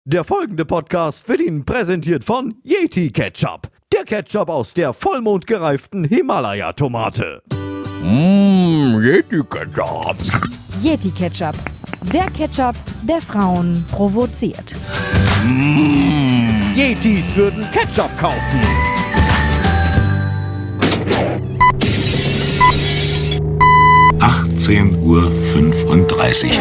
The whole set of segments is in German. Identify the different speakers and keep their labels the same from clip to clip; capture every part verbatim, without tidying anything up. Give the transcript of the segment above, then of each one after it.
Speaker 1: Der folgende Podcast wird Ihnen präsentiert von Yeti Ketchup. Der Ketchup aus der vollmondgereiften Himalaya-Tomate.
Speaker 2: Mmh, Yeti Ketchup.
Speaker 3: Yeti Ketchup. Der Ketchup, der Frauen provoziert.
Speaker 1: Mmh. Yetis würden Ketchup kaufen.
Speaker 4: achtzehn Uhr fünfunddreißig.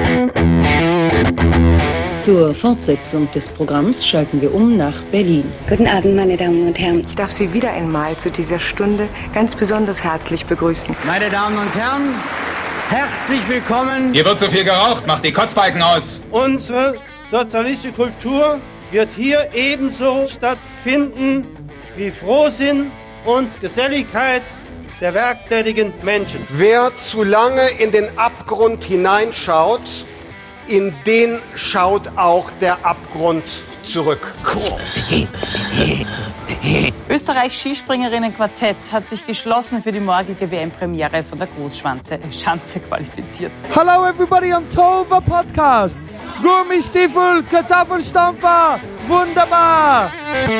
Speaker 5: Zur Fortsetzung des Programms schalten wir um nach Berlin.
Speaker 6: Guten Abend, meine Damen und Herren.
Speaker 7: Ich darf Sie wieder einmal zu dieser Stunde ganz besonders herzlich begrüßen.
Speaker 8: Meine Damen und Herren, herzlich willkommen.
Speaker 9: Hier wird zu viel geraucht, macht die Kotzbalken aus.
Speaker 8: Unsere sozialistische Kultur wird hier ebenso stattfinden wie Frohsinn und Geselligkeit der werktätigen Menschen.
Speaker 10: Wer zu lange in den Abgrund hineinschaut, in den schaut auch der Abgrund zurück.
Speaker 11: Österreichs Skispringerinnen-Quartett hat sich geschlossen für die morgige W M-Premiere von der Großschanze äh, Schanze qualifiziert.
Speaker 12: Hello everybody on Tova Podcast. Gummistiefel, Kartoffelstampfer, wunderbar!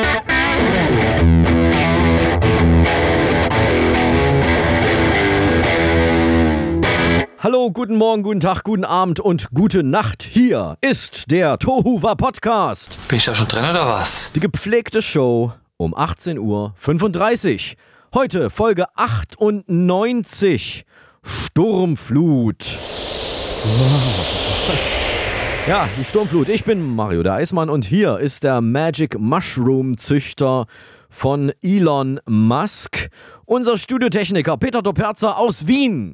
Speaker 1: Hallo, guten Morgen, guten Tag, guten Abend und gute Nacht. Hier ist der Tohuwa Podcast.
Speaker 13: Bin ich da schon drin oder was?
Speaker 1: Die gepflegte Show um achtzehn Uhr fünfunddreißig. Heute Folge achtundneunzig. Sturmflut. Ja, die Sturmflut. Ich bin Mario der Eismann und hier ist der Magic Mushroom Züchter von Elon Musk. Unser Studiotechniker Peter Doperzer aus Wien.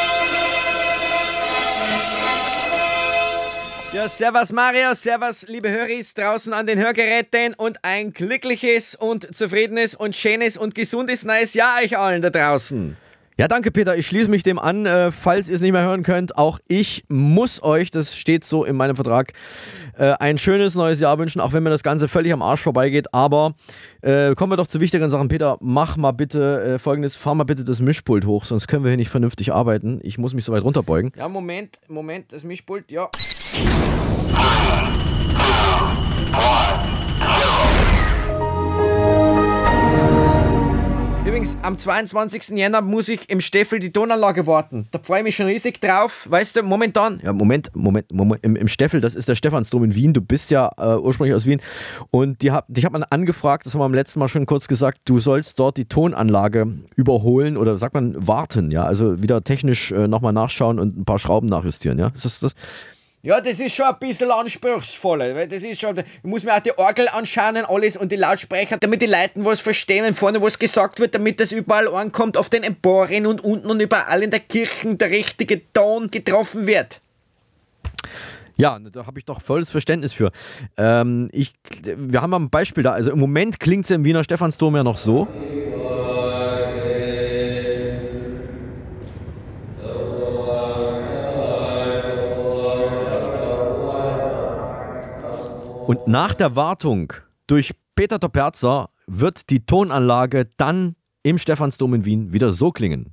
Speaker 14: Ja, servus Mario, servus liebe Höris draußen an den Hörgeräten und ein glückliches und zufriedenes und schönes und gesundes neues Jahr euch allen da draußen.
Speaker 1: Ja, danke Peter, ich schließe mich dem an, äh, falls ihr es nicht mehr hören könnt. Auch ich muss euch, das steht so in meinem Vertrag, äh, ein schönes neues Jahr wünschen, auch wenn mir das Ganze völlig am Arsch vorbeigeht. Aber äh, kommen wir doch zu wichtigeren Sachen. Peter, mach mal bitte äh, folgendes, fahr mal bitte das Mischpult hoch, sonst können wir hier nicht vernünftig arbeiten. Ich muss mich so weit runterbeugen.
Speaker 14: Ja, Moment, Moment, das Mischpult, ja. Übrigens, am zweiundzwanzigsten Jänner muss ich im Steffel die Tonanlage warten. Da freue ich mich schon riesig drauf. Weißt du, momentan...
Speaker 1: Ja, Moment, Moment, Moment. Im, im Steffel, das ist der Stephansdom in Wien. Du bist ja äh, ursprünglich aus Wien. Und die hab, dich hat man angefragt, das haben wir am letzten Mal schon kurz gesagt, du sollst dort die Tonanlage überholen oder sagt man warten, ja? Also wieder technisch äh, nochmal nachschauen und ein paar Schrauben nachjustieren, ja? Ist das das?
Speaker 14: Ja, das ist schon ein bisschen anspruchsvoller, weil das ist schon, ich muss mir auch die Orgel anschauen und alles und die Lautsprecher, damit die Leute was verstehen und vorne was gesagt wird, damit das überall ankommt auf den Emporen und unten und überall in der Kirche der richtige Ton getroffen wird.
Speaker 1: Ja, da habe ich doch volles Verständnis für. Ähm, ich, wir haben mal ein Beispiel da, also im Moment klingt es im Wiener Stephansdom ja noch so. Und nach der Wartung durch Peter Doperzer wird die Tonanlage dann im Stephansdom in Wien wieder so klingen.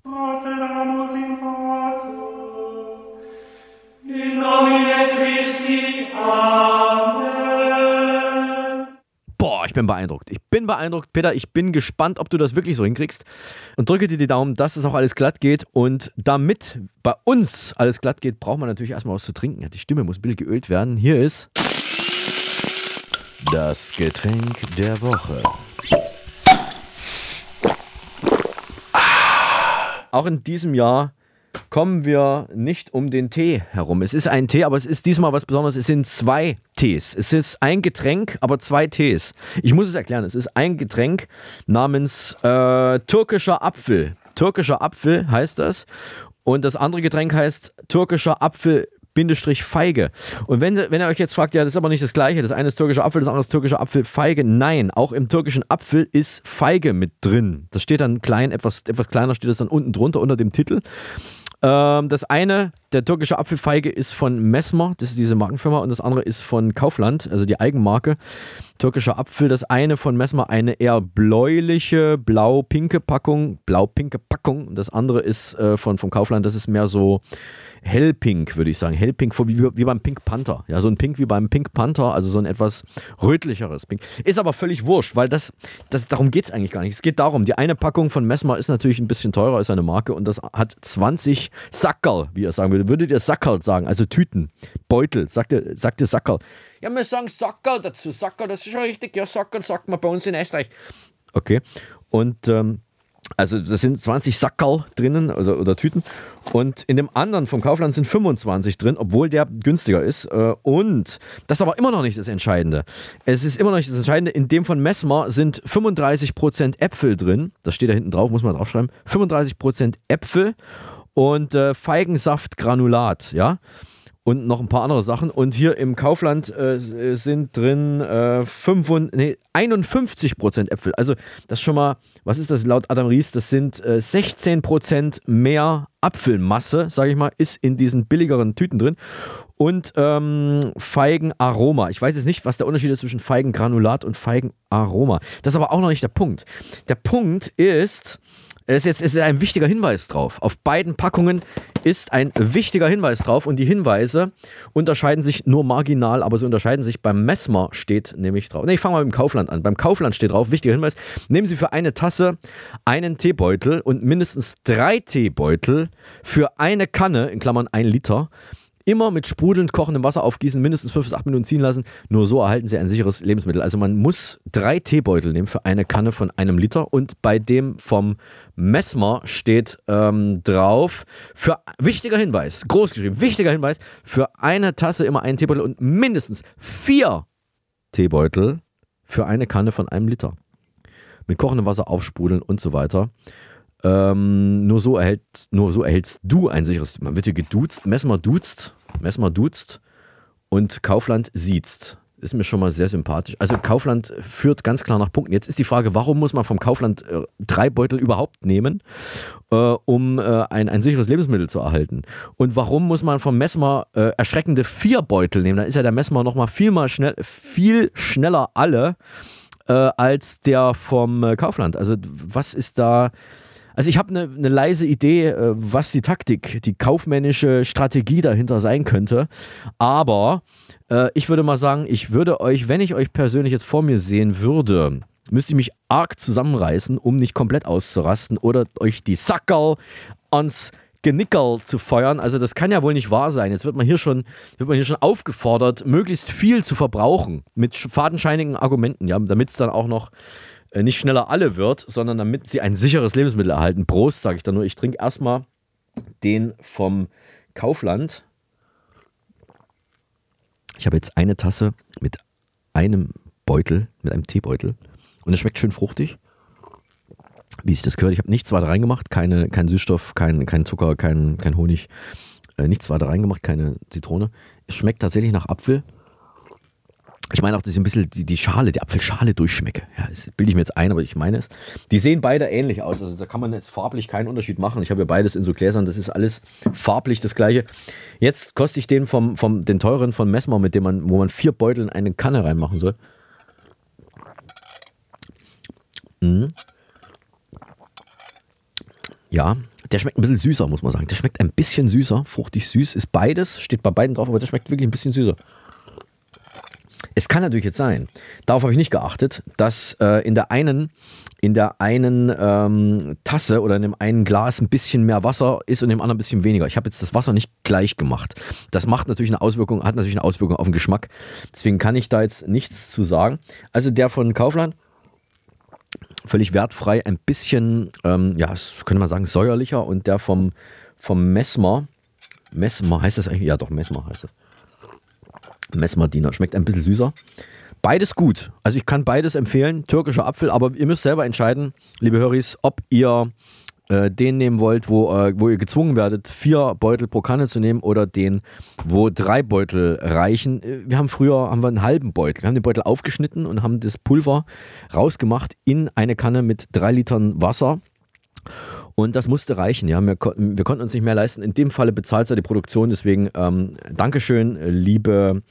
Speaker 1: Boah, ich bin beeindruckt. Ich bin beeindruckt, Peter. Ich bin gespannt, ob du das wirklich so hinkriegst. Und drücke dir die Daumen, dass es auch alles glatt geht. Und damit bei uns alles glatt geht, braucht man natürlich erstmal was zu trinken. Ja, die Stimme muss ein bisschen geölt werden. Hier ist das Getränk der Woche. Auch in diesem Jahr kommen wir nicht um den Tee herum. Es ist ein Tee, aber es ist diesmal was Besonderes. Es sind zwei Tees. Es ist ein Getränk, aber zwei Tees. Ich muss es erklären. Es ist ein Getränk namens äh, türkischer Apfel. Türkischer Apfel heißt das. Und das andere Getränk heißt türkischer Apfel Bindestrich Feige. Und wenn, wenn ihr euch jetzt fragt, ja, das ist aber nicht das Gleiche, das eine ist türkischer Apfel, das andere ist türkischer Apfel Feige. Nein, auch im türkischen Apfel ist Feige mit drin. Das steht dann klein, etwas, etwas kleiner steht das dann unten drunter, unter dem Titel. Ähm, das eine, der türkische Apfelfeige, ist von Messmer, das ist diese Markenfirma, und das andere ist von Kaufland, also die Eigenmarke. türkischer Apfel, das eine von Messmer, eine eher bläuliche, blau-pinke Packung, blau-pinke Packung. Das andere ist äh, von, vom Kaufland, das ist mehr so hellpink, würde ich sagen. Hellpink, wie, wie beim Pink Panther. Ja, so ein Pink wie beim Pink Panther, also so ein etwas rötlicheres Pink. Ist aber völlig wurscht, weil das, das darum geht es eigentlich gar nicht. Es geht darum, die eine Packung von Messmer ist natürlich ein bisschen teurer, ist eine Marke und das hat zwanzig Sackerl, wie ihr sagen würdet. Würdet ihr Sackerl sagen, also Tüten, Beutel, sagt ihr, sagt ihr Sackerl. Ja, wir sagen Sackerl dazu. Sackerl, das ist schon richtig. Ja, Sackerl sagt man bei uns in Österreich. Okay, und ähm, also das sind zwanzig Sackerl drinnen, also, oder Tüten. Und in dem anderen vom Kaufland sind fünfundzwanzig drin, obwohl der günstiger ist. Und das ist aber immer noch nicht das Entscheidende. Es ist immer noch nicht das Entscheidende. In dem von Messmer sind fünfunddreißig Prozent Äpfel drin. Das steht da hinten drauf, muss man draufschreiben. fünfunddreißig Prozent Äpfel und äh, Feigensaftgranulat, ja. Und noch ein paar andere Sachen. Und hier im Kaufland äh, sind drin äh, fünfund, nee, einundfünfzig Prozent Äpfel. Also das schon mal, was ist das laut Adam Ries? Das sind äh, sechzehn Prozent mehr Apfelmasse, sage ich mal, ist in diesen billigeren Tüten drin. Und ähm, Feigenaroma. Ich weiß jetzt nicht, was der Unterschied ist zwischen Feigengranulat und Feigenaroma. Das ist aber auch noch nicht der Punkt. Der Punkt ist... Es ist, es ist ein wichtiger Hinweis drauf. Auf beiden Packungen ist ein wichtiger Hinweis drauf und die Hinweise unterscheiden sich nur marginal, aber sie unterscheiden sich. Beim Messmer steht nämlich drauf. Ne, ich fange mal mit dem Kaufland an. Beim Kaufland steht drauf, wichtiger Hinweis, nehmen Sie für eine Tasse einen Teebeutel und mindestens drei Teebeutel für eine Kanne, in Klammern ein Liter, immer mit sprudelnd kochendem Wasser aufgießen, mindestens fünf bis acht Minuten ziehen lassen. Nur so erhalten Sie ein sicheres Lebensmittel. Also man muss drei Teebeutel nehmen für eine Kanne von einem Liter. Und bei dem vom Messmer steht ähm, drauf, für, wichtiger Hinweis, groß geschrieben, wichtiger Hinweis, für eine Tasse immer einen Teebeutel und mindestens vier Teebeutel für eine Kanne von einem Liter. Mit kochendem Wasser aufsprudeln und so weiter. Ähm, nur, so erhält, nur so erhältst du ein sicheres, man wird hier geduzt, Messmer duzt, Messmer duzt und Kaufland siezt. Ist mir schon mal sehr sympathisch. Also Kaufland führt ganz klar nach Punkten. Jetzt ist die Frage, warum muss man vom Kaufland äh, drei Beutel überhaupt nehmen, äh, um äh, ein, ein sicheres Lebensmittel zu erhalten? Und warum muss man vom Messmer äh, erschreckende vier Beutel nehmen? Da ist ja der Messmer nochmal viel, mal schnell, viel schneller alle äh, als der vom äh, Kaufland. Also was ist da... Also ich habe eine ne leise Idee, was die Taktik, die kaufmännische Strategie dahinter sein könnte. Aber äh, ich würde mal sagen, ich würde euch, wenn ich euch persönlich jetzt vor mir sehen würde, müsste ich mich arg zusammenreißen, um nicht komplett auszurasten oder euch die Sackerl ans Genickerl zu feuern. Also das kann ja wohl nicht wahr sein. Jetzt wird man hier schon, wird man hier schon aufgefordert, möglichst viel zu verbrauchen mit fadenscheinigen Argumenten, ja, damit es dann auch noch nicht schneller alle wird, sondern damit sie ein sicheres Lebensmittel erhalten. Prost, sage ich dann nur. Ich trinke erstmal den vom Kaufland. Ich habe jetzt eine Tasse mit einem Beutel, mit einem Teebeutel. Und es schmeckt schön fruchtig. Wie sich das gehört. Ich habe nichts weiter reingemacht. Keine, kein Süßstoff, kein, kein Zucker, kein, kein Honig. Äh, nichts weiter reingemacht, keine Zitrone. Es schmeckt tatsächlich nach Apfel. Ich meine auch, dass ich ein bisschen die, die Schale, die Apfelschale durchschmecke. Ja, das bilde ich mir jetzt ein, aber ich meine es. Die sehen beide ähnlich aus. Also da kann man jetzt farblich keinen Unterschied machen. Ich habe ja beides in so Gläsern. Das ist alles farblich das Gleiche. Jetzt koste ich den vom, vom den teuren von Messmer, mit dem man, wo man vier Beutel in eine Kanne reinmachen soll. Mhm. Ja, der schmeckt ein bisschen süßer, muss man sagen. Der schmeckt ein bisschen süßer, fruchtig süß. Ist beides, steht bei beiden drauf, aber der schmeckt wirklich ein bisschen süßer. Es kann natürlich jetzt sein, darauf habe ich nicht geachtet, dass äh, in der einen, in der einen ähm, Tasse oder in dem einen Glas ein bisschen mehr Wasser ist und im anderen ein bisschen weniger. Ich habe jetzt das Wasser nicht gleich gemacht. Das macht natürlich eine Auswirkung, hat natürlich eine Auswirkung auf den Geschmack. Deswegen kann ich da jetzt nichts zu sagen. Also der von Kaufland, völlig wertfrei, ein bisschen, ähm, ja, könnte man sagen, säuerlicher. Und der vom, vom Messmer, Messmer heißt das eigentlich? Ja doch, Messmer heißt das. Messmerdiener. Schmeckt ein bisschen süßer. Beides gut. Also ich kann beides empfehlen. Türkischer Apfel, aber ihr müsst selber entscheiden, liebe Höris, ob ihr äh, den nehmen wollt, wo, äh, wo ihr gezwungen werdet, vier Beutel pro Kanne zu nehmen oder den, wo drei Beutel reichen. Wir haben früher haben wir einen halben Beutel. Wir haben den Beutel aufgeschnitten und haben das Pulver rausgemacht in eine Kanne mit drei Litern Wasser. Und das musste reichen, ja. Wir, wir konnten uns nicht mehr leisten. In dem Falle bezahlt ja die Produktion. Deswegen ähm, Dankeschön, liebe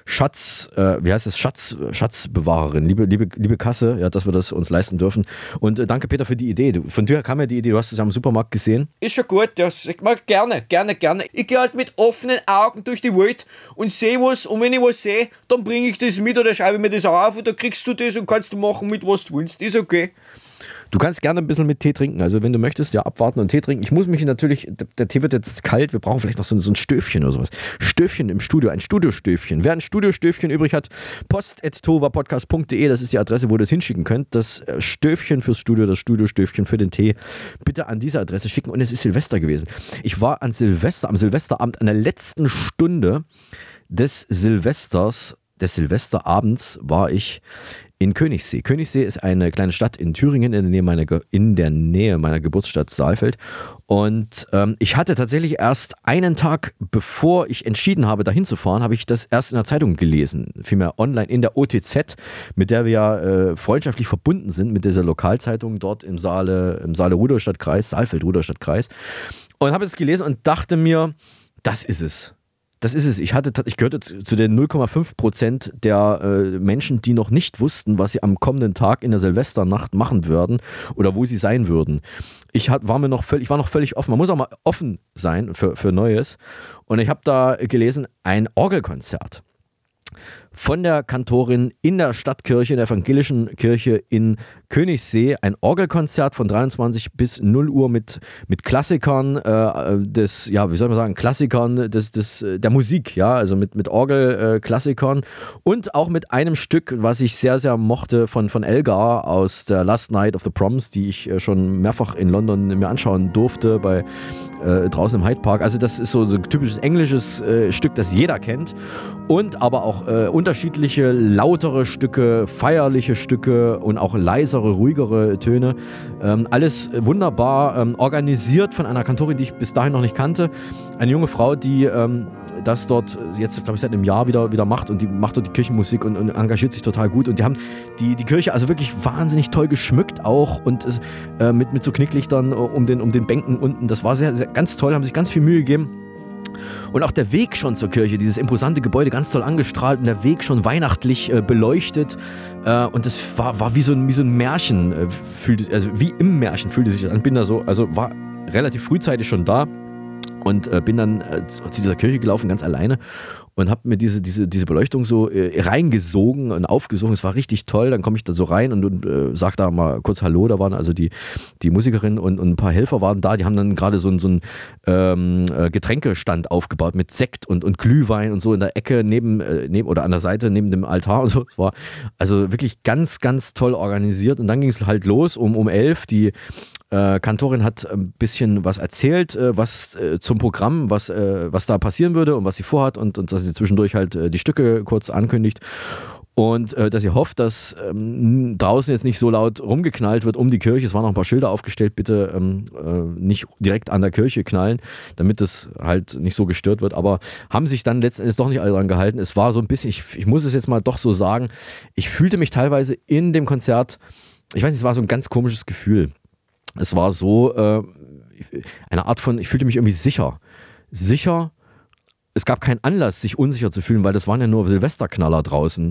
Speaker 1: Schatz, äh, wie heißt es, Schatz, Schatzbewahrerin, liebe, liebe, liebe Kasse, ja, dass wir das uns leisten dürfen. Und äh, danke Peter für die Idee. Du, von dir kam ja die Idee, du hast es am Supermarkt gesehen.
Speaker 14: Ist schon gut, das ich mag gerne, gerne, gerne. Ich gehe halt mit offenen Augen durch die Welt und sehe was, und wenn ich was sehe, dann bringe ich das mit oder schreibe mir das auf und dann kriegst du das und kannst du machen mit was du willst, ist okay.
Speaker 1: Du kannst gerne ein bisschen mit Tee trinken, also wenn du möchtest, ja, abwarten und Tee trinken. Ich muss mich natürlich, der Tee wird jetzt kalt, wir brauchen vielleicht noch so, so ein Stöfchen oder sowas. Stöfchen im Studio, ein Studiostöfchen. Wer ein Studiostöfchen übrig hat, post at tovapodcast punkt de, das ist die Adresse, wo ihr das hinschicken könnt. Das Stöfchen fürs Studio, das Studiostöfchen für den Tee, bitte an diese Adresse schicken. Und es ist Silvester gewesen. Ich war an Silvester, am Silvesterabend, an der letzten Stunde des Silvesters, des Silvesterabends war ich in Königssee. Königssee ist eine kleine Stadt in Thüringen in der Nähe meiner, Ge- in der Nähe meiner Geburtsstadt Saalfeld. Und ähm, ich hatte tatsächlich erst einen Tag, bevor ich entschieden habe, dahin zu fahren, habe ich das erst in der Zeitung gelesen. Vielmehr online in der O T Z, mit der wir ja äh, freundschaftlich verbunden sind, mit dieser Lokalzeitung dort im Saale, im Saale-Rudolstadt-Kreis, Saalfeld-Rudolstadt-Kreis. Und habe es gelesen und dachte mir, das ist es. Das ist es. Ich, hatte, ich gehörte zu den null Komma fünf Prozent der äh, Menschen, die noch nicht wussten, was sie am kommenden Tag in der Silvesternacht machen würden oder wo sie sein würden. Ich, hat, war, mir noch völlig, ich war noch völlig offen. Man muss auch mal offen sein für, für Neues. Und ich habe da gelesen, ein Orgelkonzert von der Kantorin in der Stadtkirche, in der evangelischen Kirche in Königssee. Ein Orgelkonzert von dreiundzwanzig bis null Uhr mit, mit Klassikern äh, des, ja, wie soll man sagen, Klassikern des, des, der Musik, ja, also mit, mit Orgelklassikern äh, und auch mit einem Stück, was ich sehr, sehr mochte von, von Elgar aus der Last Night of the Proms, die ich äh, schon mehrfach in London mir anschauen durfte, bei äh, draußen im Hyde Park. Also das ist so, so ein typisches englisches äh, Stück, das jeder kennt und aber auch äh, unterschiedliche, lautere Stücke, feierliche Stücke und auch leisere, ruhigere Töne. Ähm, alles wunderbar ähm, organisiert von einer Kantorin, die ich bis dahin noch nicht kannte. Eine junge Frau, die ähm, das dort jetzt, glaube ich, seit einem Jahr wieder, wieder macht und die macht dort die Kirchenmusik und, und engagiert sich total gut. Und die haben die, die Kirche also wirklich wahnsinnig toll geschmückt auch und äh, mit, mit so Knicklichtern um den, um den Bänken unten. Das war sehr, sehr ganz toll, haben sich ganz viel Mühe gegeben. Und auch der Weg schon zur Kirche, dieses imposante Gebäude, ganz toll angestrahlt und der Weg schon weihnachtlich äh, beleuchtet. Äh, und das war, war wie, so ein, wie so ein Märchen, äh, fühlte, also wie im Märchen fühlte sich das an. Bin da so, also war relativ frühzeitig schon da und äh, bin dann äh, zu dieser Kirche gelaufen, ganz alleine. Und habe mir diese, diese, diese Beleuchtung so äh, reingesogen und aufgesogen. Es war richtig toll. Dann komme ich da so rein und, und äh, sag da mal kurz Hallo. Da waren also die, die Musikerin und, und ein paar Helfer waren da. Die haben dann gerade so, so einen ähm, äh, Getränkestand aufgebaut mit Sekt und, und Glühwein und so in der Ecke neben, äh, neben oder an der Seite neben dem Altar und so. Es war also wirklich ganz, ganz toll organisiert. Und dann ging es halt los um, um elf. Die Äh, Kantorin hat ein bisschen was erzählt, äh, was äh, zum Programm, was, äh, was da passieren würde und was sie vorhat und, und dass sie zwischendurch halt äh, die Stücke kurz ankündigt und äh, dass sie hofft, dass ähm, draußen jetzt nicht so laut rumgeknallt wird um die Kirche. Es waren noch ein paar Schilder aufgestellt, bitte ähm, äh, nicht direkt an der Kirche knallen, damit es halt nicht so gestört wird, aber haben sich dann letzten Endes doch nicht alle dran gehalten. Es war so ein bisschen, ich, ich muss es jetzt mal doch so sagen, ich fühlte mich teilweise in dem Konzert, ich weiß nicht, es war so ein ganz komisches Gefühl. Es war so äh, eine Art von, ich fühlte mich irgendwie sicher. Sicher, es gab keinen Anlass, sich unsicher zu fühlen, weil das waren ja nur Silvesterknaller draußen.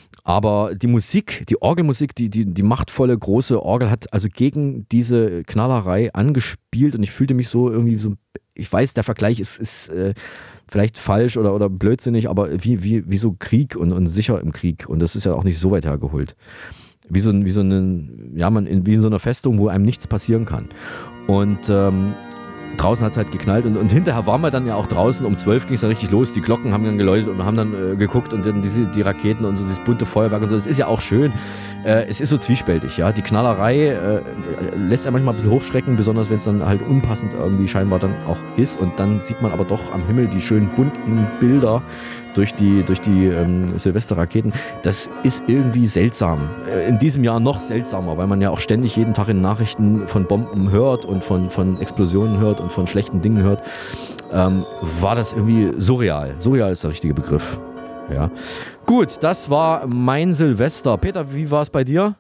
Speaker 1: Aber die Musik, die Orgelmusik, die, die, die machtvolle große Orgel hat also gegen diese Knallerei angespielt und ich fühlte mich so irgendwie so, ich weiß, der Vergleich ist, ist äh, vielleicht falsch oder, oder blödsinnig, aber wie, wie, wie so Krieg und, und sicher im Krieg und das ist ja auch nicht so weit hergeholt. Wie so, wie so eine, ja, man in, wie in so einer Festung, wo einem nichts passieren kann. Und ähm, draußen hat es halt geknallt und, und hinterher waren wir dann ja auch draußen, um zwölf ging es dann richtig los, die Glocken haben dann geläutet und haben dann äh, geguckt und dann diese, die Raketen und so dieses bunte Feuerwerk und so, das ist ja auch schön. Äh, es ist so zwiespältig, ja, die Knallerei äh, lässt ja manchmal ein bisschen hochschrecken, besonders wenn es dann halt unpassend irgendwie scheinbar dann auch ist und dann sieht man aber doch am Himmel die schönen bunten Bilder durch die, durch die ähm, Silvesterraketen. Das ist irgendwie seltsam. Äh, in diesem Jahr noch seltsamer, weil man ja auch ständig jeden Tag in Nachrichten von Bomben hört und von, von Explosionen hört und von schlechten Dingen hört. Ähm, war das irgendwie surreal. Surreal ist der richtige Begriff. Ja. Gut, das war mein Silvester. Peter, wie war es bei dir?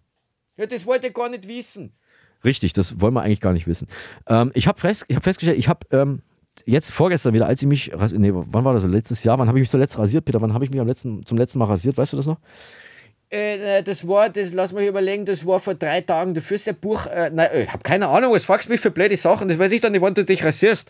Speaker 14: Ja, das wollte ich gar nicht wissen.
Speaker 1: Richtig, das wollen wir eigentlich gar nicht wissen. Ähm, ich habe fest, ich hab festgestellt, ich habe ähm, jetzt vorgestern wieder, als ich mich, nee, wann war das, letztes Jahr, wann habe ich mich zuletzt rasiert, Peter, wann habe ich mich am letzten, zum letzten Mal rasiert, weißt du das noch?
Speaker 14: Äh, das war, das, lass mich überlegen, das war vor drei Tagen, du führst ein Buch, äh, nein, ich habe keine Ahnung, was fragst du mich für blöde Sachen, das weiß ich doch nicht, wann du dich rasierst.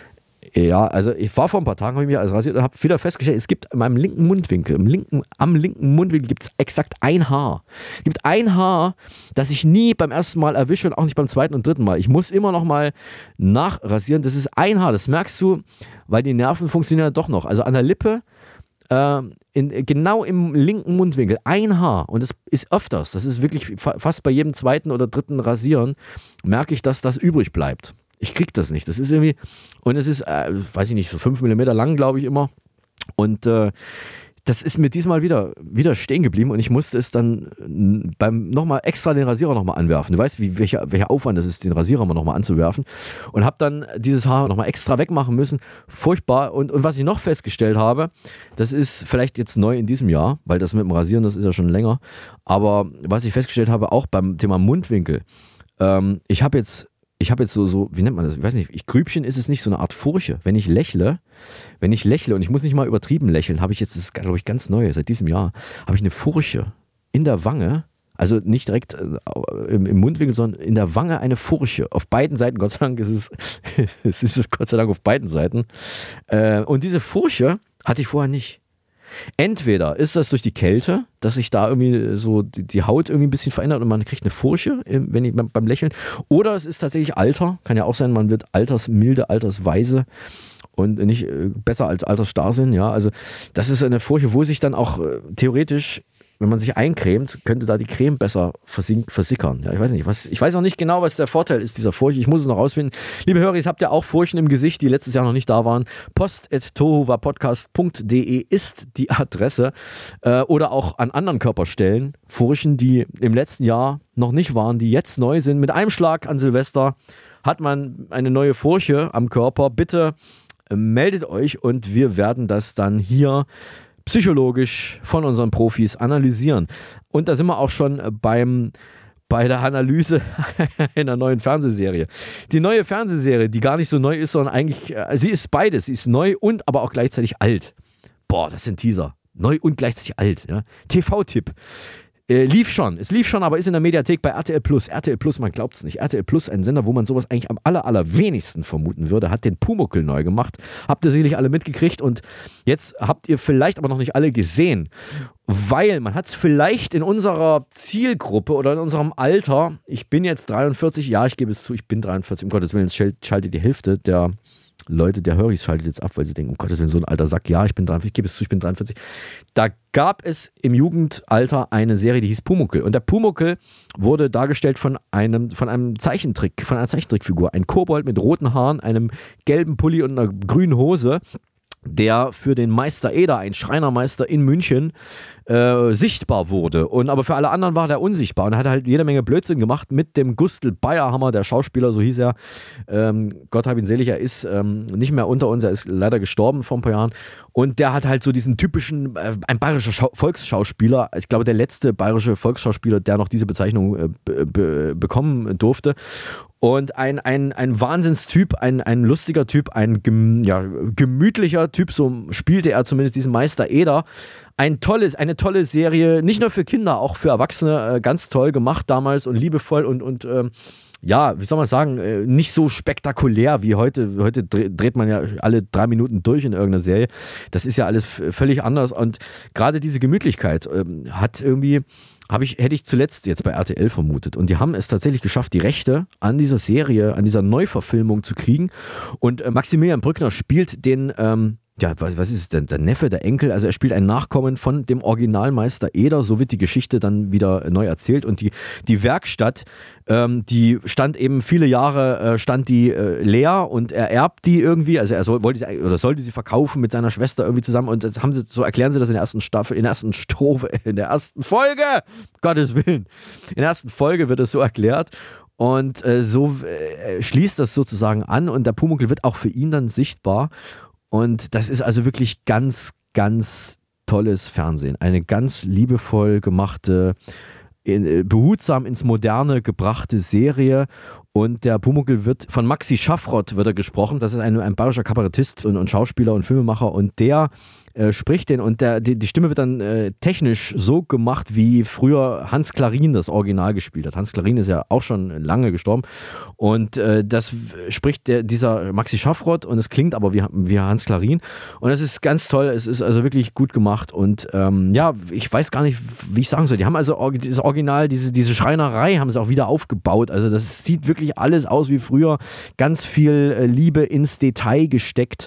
Speaker 1: Ja, also ich war vor ein paar Tagen, habe ich mich also rasiert und habe wieder festgestellt, es gibt in meinem linken Mundwinkel, im linken, am linken Mundwinkel gibt es exakt ein Haar. Es gibt ein Haar, das ich nie beim ersten Mal erwische und auch nicht beim zweiten und dritten Mal. Ich muss immer noch mal nachrasieren. Das ist ein Haar, das merkst du, weil die Nerven funktionieren ja doch noch. Also an der Lippe, äh, in, genau im linken Mundwinkel, ein Haar. Und das ist öfters, das ist wirklich fa- fast bei jedem zweiten oder dritten Rasieren, merke ich, dass das übrig bleibt. Ich krieg das nicht. Das ist irgendwie, und es ist, äh, weiß ich nicht, so fünf Millimeter lang, glaube ich immer. Und äh, das ist mir diesmal wieder, wieder stehen geblieben und ich musste es dann beim nochmal extra den Rasierer nochmal anwerfen. Du weißt, wie, welcher, welcher Aufwand das ist, den Rasierer mal nochmal anzuwerfen. Und habe dann dieses Haar nochmal extra wegmachen müssen. Furchtbar. Und, und was ich noch festgestellt habe, das ist vielleicht jetzt neu in diesem Jahr, weil das mit dem Rasieren, das ist ja schon länger. Aber was ich festgestellt habe, auch beim Thema Mundwinkel, ähm, ich habe jetzt Ich habe jetzt so, so, wie nennt man das? Ich weiß nicht, ich, Grübchen ist es nicht, so eine Art Furche. Wenn ich lächle, wenn ich lächle und ich muss nicht mal übertrieben lächeln, habe ich jetzt, das ist glaube ich ganz neu, seit diesem Jahr, habe ich eine Furche in der Wange, also nicht direkt äh, im, im Mundwinkel, sondern in der Wange eine Furche. Auf beiden Seiten, Gott sei Dank, ist es, es ist Gott sei Dank auf beiden Seiten. Äh, und diese Furche hatte ich vorher nicht. Entweder ist das durch die Kälte, dass sich da irgendwie so die, die Haut irgendwie ein bisschen verändert und man kriegt eine Furche, wenn ich, beim Lächeln. Oder es ist tatsächlich Alter. Kann ja auch sein, man wird altersmilde, altersweise und nicht äh, besser als Altersstarrsinn. Ja, also das ist eine Furche, wo sich dann auch äh, theoretisch, wenn man sich eincremt, könnte da die Creme besser versick- versickern. Ja, ich weiß nicht, was, ich weiß auch nicht genau, was der Vorteil ist dieser Furche. Ich muss es noch rausfinden. Liebe Hörer, habt ihr auch Furchen im Gesicht, die letztes Jahr noch nicht da waren? post at tohuwapodcast punkt de ist die Adresse. Äh, oder auch an anderen Körperstellen. Furchen, die im letzten Jahr noch nicht waren, die jetzt neu sind. Mit einem Schlag an Silvester hat man eine neue Furche am Körper. Bitte äh, meldet euch und wir werden das dann hier psychologisch von unseren Profis analysieren. Und da sind wir auch schon beim, bei der Analyse einer neuen Fernsehserie. Die neue Fernsehserie, die gar nicht so neu ist, sondern eigentlich, sie ist beides. Sie ist neu und aber auch gleichzeitig alt. Boah, das sind Teaser. Neu und gleichzeitig alt. Ja. T V-Tipp. Äh, lief schon, es lief schon, aber ist in der Mediathek bei R T L Plus. R T L Plus, man glaubt es nicht. R T L Plus, ein Sender, wo man sowas eigentlich am aller, allerwenigsten vermuten würde, hat den Pumuckl neu gemacht. Habt ihr sicherlich alle mitgekriegt und jetzt habt ihr vielleicht aber noch nicht alle gesehen, weil man hat es vielleicht in unserer Zielgruppe oder in unserem Alter, ich bin jetzt dreiundvierzig, ja, ich gebe es zu, ich bin dreiundvierzig, um Gottes Willen, jetzt schaltet die Hälfte der Leute, der Höris schaltet jetzt ab, weil sie denken, um Gottes Willen, so ein alter Sack, ja, ich bin dreiundvierzig, ich gebe es zu, ich bin dreiundvierzig. Da gab es im Jugendalter eine Serie, die hieß Pumuckl. Und der Pumuckl wurde dargestellt von einem, von einem Zeichentrick, von einer Zeichentrickfigur. Ein Kobold mit roten Haaren, einem gelben Pulli und einer grünen Hose, der für den Meister Eder, ein Schreinermeister in München, äh, sichtbar wurde. Und aber für alle anderen war der unsichtbar und hat halt jede Menge Blödsinn gemacht mit dem Gustl Bayerhammer, der Schauspieler, so hieß er. Ähm, Gott hab ihn selig, er ist ähm, nicht mehr unter uns, er ist leider gestorben vor ein paar Jahren. Und der hat halt so diesen typischen, äh, ein bayerischer Schau- Volksschauspieler, ich glaube der letzte bayerische Volksschauspieler, der noch diese Bezeichnung äh, be- be- bekommen durfte. Und ein, ein, ein Wahnsinnstyp, ein, ein lustiger Typ, ein gem, ja, gemütlicher Typ, so spielte er zumindest diesen Meister Eder. Ein tolles, eine tolle Serie, nicht nur für Kinder, auch für Erwachsene, äh, ganz toll gemacht damals und liebevoll und, und ähm, ja, wie soll man sagen, äh, nicht so spektakulär wie heute. Heute dreht man ja alle drei Minuten durch in irgendeiner Serie. Das ist ja alles f- völlig anders und gerade diese Gemütlichkeit äh, hat irgendwie... Habe ich, hätte ich zuletzt jetzt bei R T L vermutet. Und die haben es tatsächlich geschafft, die Rechte an dieser Serie, an dieser Neuverfilmung zu kriegen. Und äh, Maximilian Brückner spielt den, ähm, ja, was, was ist es denn, der Neffe, der Enkel, also er spielt einen Nachkommen von dem Originalmeister Eder, so wird die Geschichte dann wieder neu erzählt und die, die Werkstatt, ähm, die stand eben viele Jahre, äh, stand die äh, leer und er erbt die irgendwie, also er soll, wollte sie, oder sollte sie verkaufen mit seiner Schwester irgendwie zusammen und das haben sie, so erklären sie das in der ersten Staffel, in der ersten Strophe, in der ersten Folge, Gottes Willen, in der ersten Folge wird es so erklärt. Und äh, so äh, schließt das sozusagen an und der Pumuckl wird auch für ihn dann sichtbar. Und das ist also wirklich ganz, ganz tolles Fernsehen. Eine ganz liebevoll gemachte in, behutsam ins Moderne gebrachte Serie. Und der Pumuckl wird von Maxi Schaffroth wird er gesprochen. Das ist ein, ein bayerischer Kabarettist und, und Schauspieler und Filmemacher. Und der äh, spricht den und der, die, die Stimme wird dann äh, technisch so gemacht, wie früher Hans Klarin das Original gespielt hat. Hans Klarin ist ja auch schon lange gestorben. Und äh, das spricht der, dieser Maxi Schaffroth und es klingt aber wie, wie Hans Klarin. Und es ist ganz toll. Es ist also wirklich gut gemacht. Und ähm, ja, ich weiß gar nicht, wie ich sagen soll. Die haben also dieses Original, diese, diese Schreinerei haben sie auch wieder aufgebaut. Also das sieht wirklich alles aus wie früher, ganz viel äh, Liebe ins Detail gesteckt.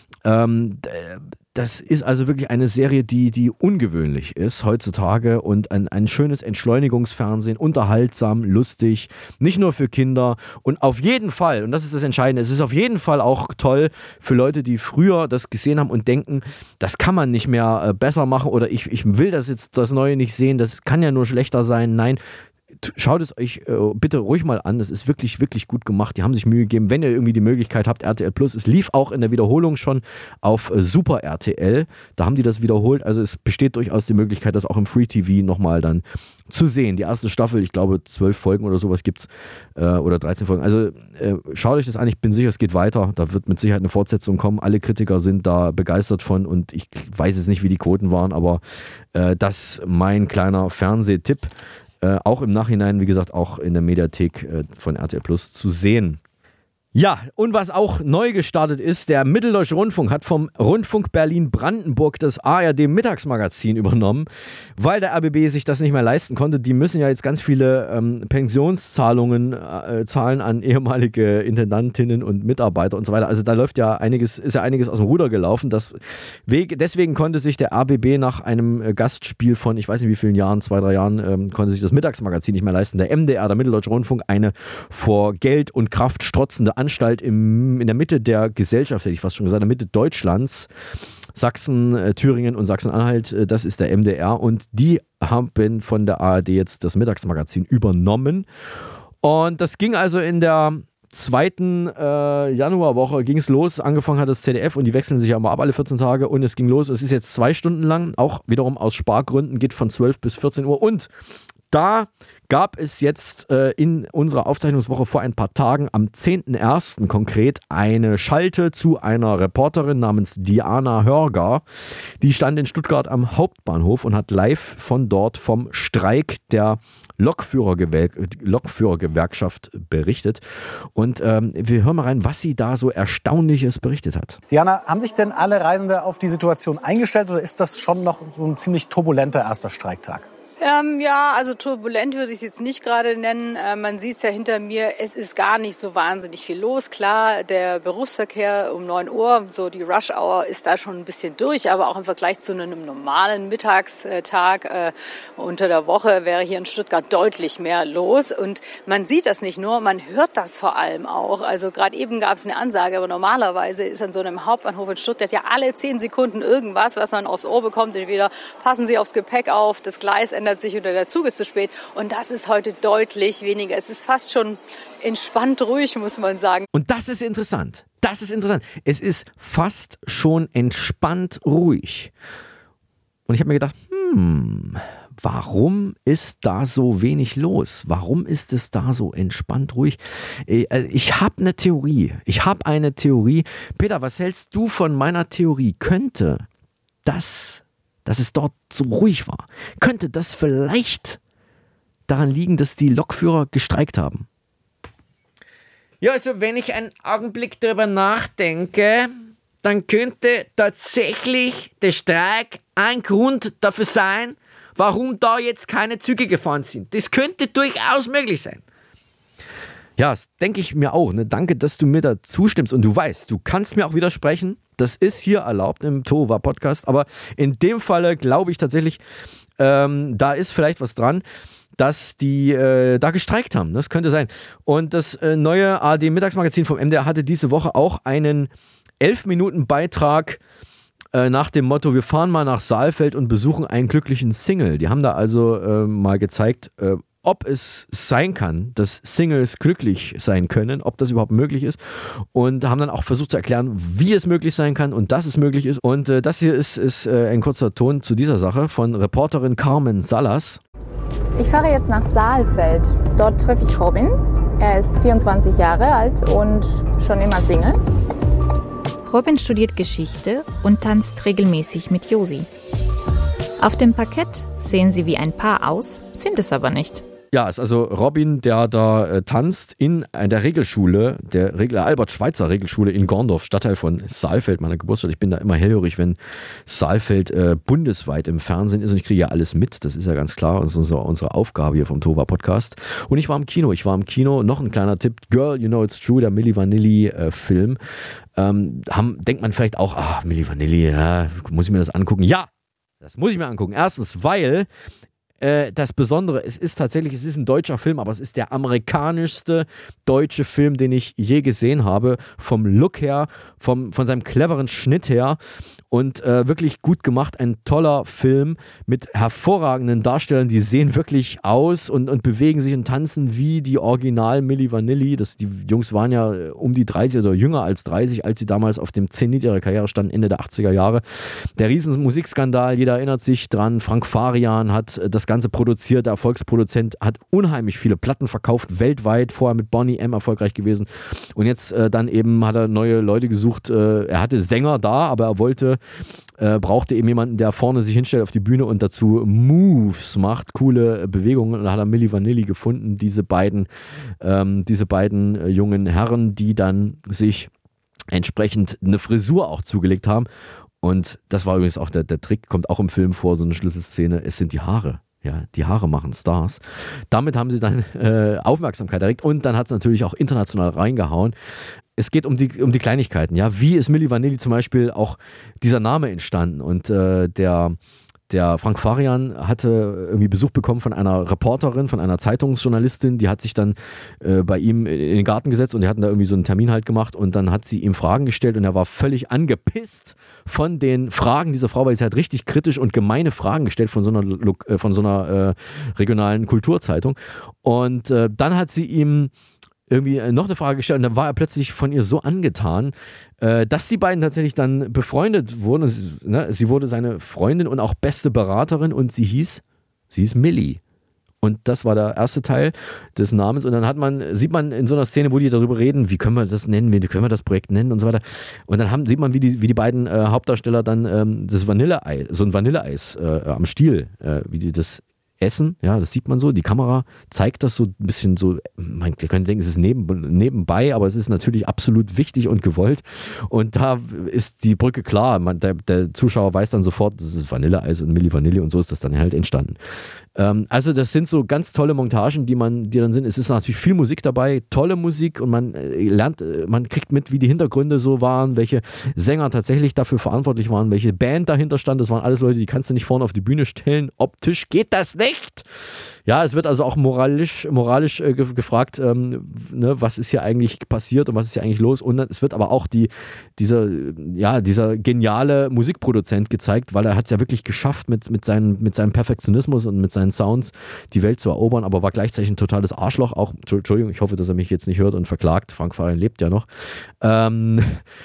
Speaker 1: Ähm, das ist also wirklich eine Serie, die, die ungewöhnlich ist heutzutage und ein, ein schönes Entschleunigungsfernsehen, unterhaltsam, lustig, nicht nur für Kinder und auf jeden Fall, und das ist das Entscheidende, es ist auf jeden Fall auch toll für Leute, die früher das gesehen haben und denken, das kann man nicht mehr äh, besser machen oder ich, ich will das jetzt, das Neue nicht sehen, das kann ja nur schlechter sein. Nein, schaut es euch äh, bitte ruhig mal an. Das ist wirklich, wirklich gut gemacht. Die haben sich Mühe gegeben. Wenn ihr irgendwie die Möglichkeit habt, R T L Plus, es lief auch in der Wiederholung schon auf äh, Super R T L. Da haben die das wiederholt. Also es besteht durchaus die Möglichkeit, das auch im Free T V nochmal dann zu sehen. Die erste Staffel, ich glaube, zwölf Folgen oder sowas gibt es äh, oder dreizehn Folgen. Also äh, schaut euch das an. Ich bin sicher, es geht weiter. Da wird mit Sicherheit eine Fortsetzung kommen. Alle Kritiker sind da begeistert von und ich weiß jetzt nicht, wie die Quoten waren, aber äh, das mein kleiner Fernsehtipp. Äh, auch im Nachhinein, wie gesagt, auch in der Mediathek äh, von R T L Plus zu sehen. Ja, und was auch neu gestartet ist, der Mitteldeutsche Rundfunk hat vom Rundfunk Berlin-Brandenburg das A R D-Mittagsmagazin übernommen, weil der R B B sich das nicht mehr leisten konnte. Die müssen ja jetzt ganz viele ähm, Pensionszahlungen äh, zahlen an ehemalige Intendantinnen und Mitarbeiter und so weiter. Also da läuft ja einiges, ist ja einiges aus dem Ruder gelaufen. Das, deswegen konnte sich der R B B nach einem Gastspiel von, ich weiß nicht wie vielen Jahren, zwei, drei Jahren, ähm, konnte sich das Mittagsmagazin nicht mehr leisten. Der M D R, der Mitteldeutsche Rundfunk, eine vor Geld und Kraft strotzende Anstalt im, in der Mitte der Gesellschaft, hätte ich fast schon gesagt, in der Mitte Deutschlands, Sachsen, äh, Thüringen und Sachsen-Anhalt, äh, das ist der M D R und die haben von der A R D jetzt das Mittagsmagazin übernommen und das ging also in der zweiten äh, Januarwoche ging es los, angefangen hat das Z D F und die wechseln sich ja immer ab alle vierzehn Tage und es ging los, es ist jetzt zwei Stunden lang, auch wiederum aus Spargründen, geht von zwölf bis vierzehn Uhr und da gab es jetzt äh, in unserer Aufzeichnungswoche vor ein paar Tagen, am zehnten ersten konkret, eine Schalte zu einer Reporterin namens Diana Hörger. Die stand in Stuttgart am Hauptbahnhof und hat live von dort vom Streik der Lokführergewerk- Lokführergewerkschaft berichtet. Und ähm, wir hören mal rein, was sie da so Erstaunliches berichtet hat.
Speaker 13: Diana, haben sich denn alle Reisende auf die Situation eingestellt oder ist das schon noch so ein ziemlich turbulenter erster Streiktag?
Speaker 15: Ähm, ja, also turbulent würde ich es jetzt nicht gerade nennen. Äh, man sieht es ja hinter mir, es ist gar nicht so wahnsinnig viel los. Klar, der Berufsverkehr um neun Uhr, so die Rush-Hour ist da schon ein bisschen durch, aber auch im Vergleich zu einem normalen Mittagstag äh, unter der Woche wäre hier in Stuttgart deutlich mehr los. Und man sieht das nicht nur, man hört das vor allem auch. Also gerade eben gab es eine Ansage, aber normalerweise ist an so einem Hauptbahnhof in Stuttgart ja alle zehn Sekunden irgendwas, was man aufs Ohr bekommt. Entweder passen Sie aufs Gepäck auf, das Gleis ändert sich oder der Zug ist zu spät. Und das ist heute deutlich weniger. Es ist fast schon entspannt ruhig, muss man sagen.
Speaker 1: Und das ist interessant. Das ist interessant. Es ist fast schon entspannt ruhig. Und ich habe mir gedacht, hm, warum ist da so wenig los? Warum ist es da so entspannt ruhig? Ich habe eine Theorie. Ich habe eine Theorie. Peter, was hältst du von meiner Theorie? Könnte das dass es dort so ruhig war. Könnte das vielleicht daran liegen, dass die Lokführer gestreikt haben?
Speaker 14: Ja, also wenn ich einen Augenblick darüber nachdenke, dann könnte tatsächlich der Streik ein Grund dafür sein, warum da jetzt keine Züge gefahren sind. Das könnte durchaus möglich sein.
Speaker 1: Ja, das denke ich mir auch. Ne? Danke, dass du mir da zustimmst. Und du weißt, du kannst mir auch widersprechen. Das ist hier erlaubt im Tova-Podcast. Aber in dem Falle glaube ich tatsächlich, ähm, da ist vielleicht was dran, dass die äh, da gestreikt haben. Das könnte sein. Und das äh, neue A R D-Mittagsmagazin vom M D R hatte diese Woche auch einen elf Minuten Beitrag äh, nach dem Motto, wir fahren mal nach Saalfeld und besuchen einen glücklichen Single. Die haben da also äh, mal gezeigt, äh, ob es sein kann, dass Singles glücklich sein können, ob das überhaupt möglich ist und haben dann auch versucht zu erklären, wie es möglich sein kann und dass es möglich ist. Und äh, das hier ist, ist äh, ein kurzer Ton zu dieser Sache von Reporterin Carmen Salas.
Speaker 16: Ich fahre jetzt nach Saalfeld. Dort treffe ich Robin. Er ist vierundzwanzig Jahre alt und schon immer Single.
Speaker 17: Robin studiert Geschichte und tanzt regelmäßig mit Josi. Auf dem Parkett sehen sie wie ein Paar aus, sind es aber nicht.
Speaker 1: Ja, ist also Robin, der da äh, tanzt in äh, der Regelschule, der Regel, Albert-Schweitzer Regelschule in Gorndorf, Stadtteil von Saalfeld, meiner Geburtsstadt. Ich bin da immer hellhörig, wenn Saalfeld äh, bundesweit im Fernsehen ist und ich kriege ja alles mit, das ist ja ganz klar, das ist unsere, unsere Aufgabe hier vom Tova Podcast. Und ich war im Kino, ich war im Kino, noch ein kleiner Tipp, Girl, You Know It's True, der Milli Vanilli äh, Film. Ähm, haben, denkt man vielleicht auch, ah, Milli Vanilli, ja, muss ich mir das angucken? Ja, das muss ich mir angucken. Erstens, weil das Besondere, es ist tatsächlich, es ist ein deutscher Film, aber es ist der amerikanischste deutsche Film, den ich je gesehen habe. Vom Look her, vom, von seinem cleveren Schnitt her und äh, wirklich gut gemacht. Ein toller Film mit hervorragenden Darstellern, die sehen wirklich aus und, und bewegen sich und tanzen wie die Original Milli Vanilli. Das, die Jungs waren ja um die dreißig oder jünger als dreißig, als sie damals auf dem Zenit ihrer Karriere standen, Ende der achtziger Jahre. Der riesen Musikskandal, jeder erinnert sich dran. Frank Farian hat das Ganze produziert, der Erfolgsproduzent, hat unheimlich viele Platten verkauft, weltweit, vorher mit Boney M erfolgreich gewesen und jetzt äh, dann eben hat er neue Leute gesucht. Äh, er hatte Sänger da, aber er wollte Äh, brauchte eben jemanden, der vorne sich hinstellt auf die Bühne und dazu Moves macht, coole Bewegungen. Und da hat er Milli Vanilli gefunden, diese beiden, ähm, diese beiden äh, jungen Herren, die dann sich entsprechend eine Frisur auch zugelegt haben. Und das war übrigens auch der, der Trick, kommt auch im Film vor, so eine Schlüsselszene, es sind die Haare. Ja, die Haare machen Stars. Damit haben sie dann äh, Aufmerksamkeit erregt und dann hat es natürlich auch international reingehauen. Es geht um die, um die Kleinigkeiten. Ja, wie ist Milli Vanilli zum Beispiel auch dieser Name entstanden? Und äh, der, der Frank Farian hatte irgendwie Besuch bekommen von einer Reporterin, von einer Zeitungsjournalistin, die hat sich dann äh, bei ihm in den Garten gesetzt und die hatten da irgendwie so einen Termin halt gemacht und dann hat sie ihm Fragen gestellt und er war völlig angepisst von den Fragen dieser Frau, weil sie hat richtig kritisch und gemeine Fragen gestellt von so einer, äh, von so einer äh, regionalen Kulturzeitung und äh, dann hat sie ihm irgendwie noch eine Frage gestellt und dann war er plötzlich von ihr so angetan, äh, dass die beiden tatsächlich dann befreundet wurden. Sie, ne, sie wurde seine Freundin und auch beste Beraterin und sie hieß, sie hieß Milli. Und das war der erste Teil des Namens. Und dann hat man, sieht man in so einer Szene, wo die darüber reden, wie können wir das nennen, wie können wir das Projekt nennen und so weiter. Und dann haben, sieht man, wie die, wie die beiden äh, Hauptdarsteller dann ähm, das Vanilleeis, so ein Vanilleeis äh, am Stiel, äh, wie die das essen, ja, das sieht man so, die Kamera zeigt das so ein bisschen so, man könnte denken, es ist neben, nebenbei, aber es ist natürlich absolut wichtig und gewollt und da ist die Brücke klar, man, der, der Zuschauer weiß dann sofort, das ist Vanilleeis und Milli Vanilli und so ist das dann halt entstanden. Ähm, also das sind so ganz tolle Montagen, die man, die dann sind, es ist natürlich viel Musik dabei, tolle Musik und man äh, lernt, äh, man kriegt mit, wie die Hintergründe so waren, welche Sänger tatsächlich dafür verantwortlich waren, welche Band dahinter stand, das waren alles Leute, die kannst du nicht vorne auf die Bühne stellen, optisch geht das nicht. Ja, es wird also auch moralisch, moralisch äh, ge- gefragt, ähm, ne, was ist hier eigentlich passiert und was ist hier eigentlich los. Und es wird aber auch die, dieser, ja, dieser geniale Musikproduzent gezeigt, weil er hat es ja wirklich geschafft, mit, mit, seinen, mit seinem Perfektionismus und mit seinen Sounds die Welt zu erobern, aber war gleichzeitig ein totales Arschloch. Auch, Entschuldigung, ich hoffe, dass er mich jetzt nicht hört und verklagt. Frank Farian lebt ja noch. Ähm,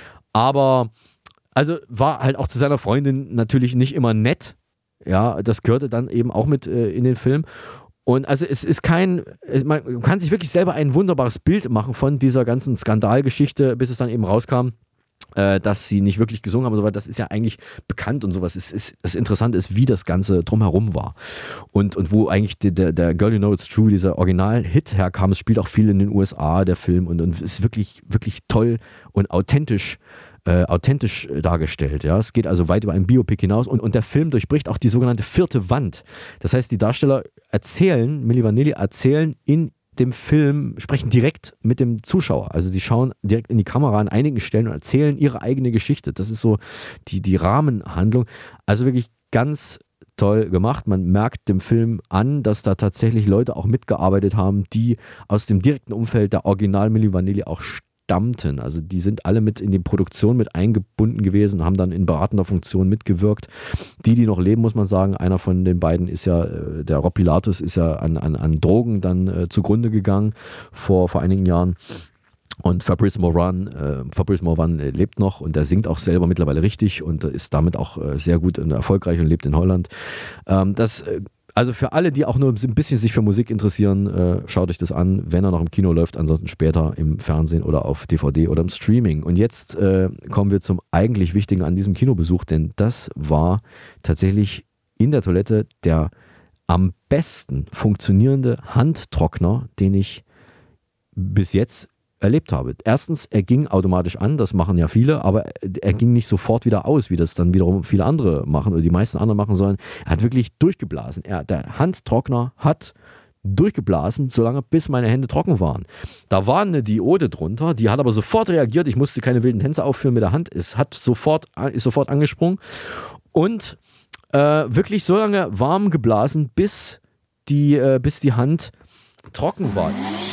Speaker 1: aber, also war halt auch zu seiner Freundin natürlich nicht immer nett. Ja, das gehörte dann eben auch mit äh, in den Film. Und also es ist kein, es, man kann sich wirklich selber ein wunderbares Bild machen von dieser ganzen Skandalgeschichte, bis es dann eben rauskam, äh, dass sie nicht wirklich gesungen haben und so weiter. Das ist ja eigentlich bekannt und sowas. Es ist, das Interessante ist, wie das Ganze drumherum war. Und, und wo eigentlich der, der Girl You Know It's True, dieser Original-Hit herkam. Es spielt auch viel in den U S A, der Film, und, und ist wirklich, wirklich toll und authentisch Äh, authentisch dargestellt. Ja? Es geht also weit über ein Biopic hinaus und, und der Film durchbricht auch die sogenannte vierte Wand. Das heißt, die Darsteller erzählen, Milli Vanilli erzählen in dem Film, sprechen direkt mit dem Zuschauer. Also sie schauen direkt in die Kamera an einigen Stellen und erzählen ihre eigene Geschichte. Das ist so die, die Rahmenhandlung. Also wirklich ganz toll gemacht. Man merkt dem Film an, dass da tatsächlich Leute auch mitgearbeitet haben, die aus dem direkten Umfeld der Original Milli Vanilli auch stammten. Also die sind alle mit in die Produktion mit eingebunden gewesen, haben dann in beratender Funktion mitgewirkt. Die, die noch leben, muss man sagen, einer von den beiden ist ja, der Rob Pilatus ist ja an, an, an Drogen dann äh, zugrunde gegangen vor, vor einigen Jahren. Und Fabrice Moran, äh, Fabrice Moran äh, lebt noch und der singt auch selber mittlerweile richtig und ist damit auch äh, sehr gut und erfolgreich und lebt in Holland. Ähm, das äh, Also für alle, die auch nur ein bisschen sich für Musik interessieren, äh, schaut euch das an, wenn er noch im Kino läuft, ansonsten später im Fernsehen oder auf D V D oder im Streaming. Und jetzt äh, kommen wir zum eigentlich Wichtigen an diesem Kinobesuch, denn das war tatsächlich in der Toilette der am besten funktionierende Handtrockner, den ich bis jetzt erlebt habe. Erstens, er ging automatisch an, das machen ja viele, aber er ging nicht sofort wieder aus, wie das dann wiederum viele andere machen oder die meisten anderen machen sollen. Er hat wirklich durchgeblasen. Er, der Handtrockner hat durchgeblasen, solange bis meine Hände trocken waren. Da war eine Diode drunter, die hat aber sofort reagiert. Ich musste keine wilden Tänze aufführen mit der Hand. Es hat sofort, ist sofort angesprungen und äh, wirklich so lange warm geblasen, bis die, äh, bis die Hand trocken war.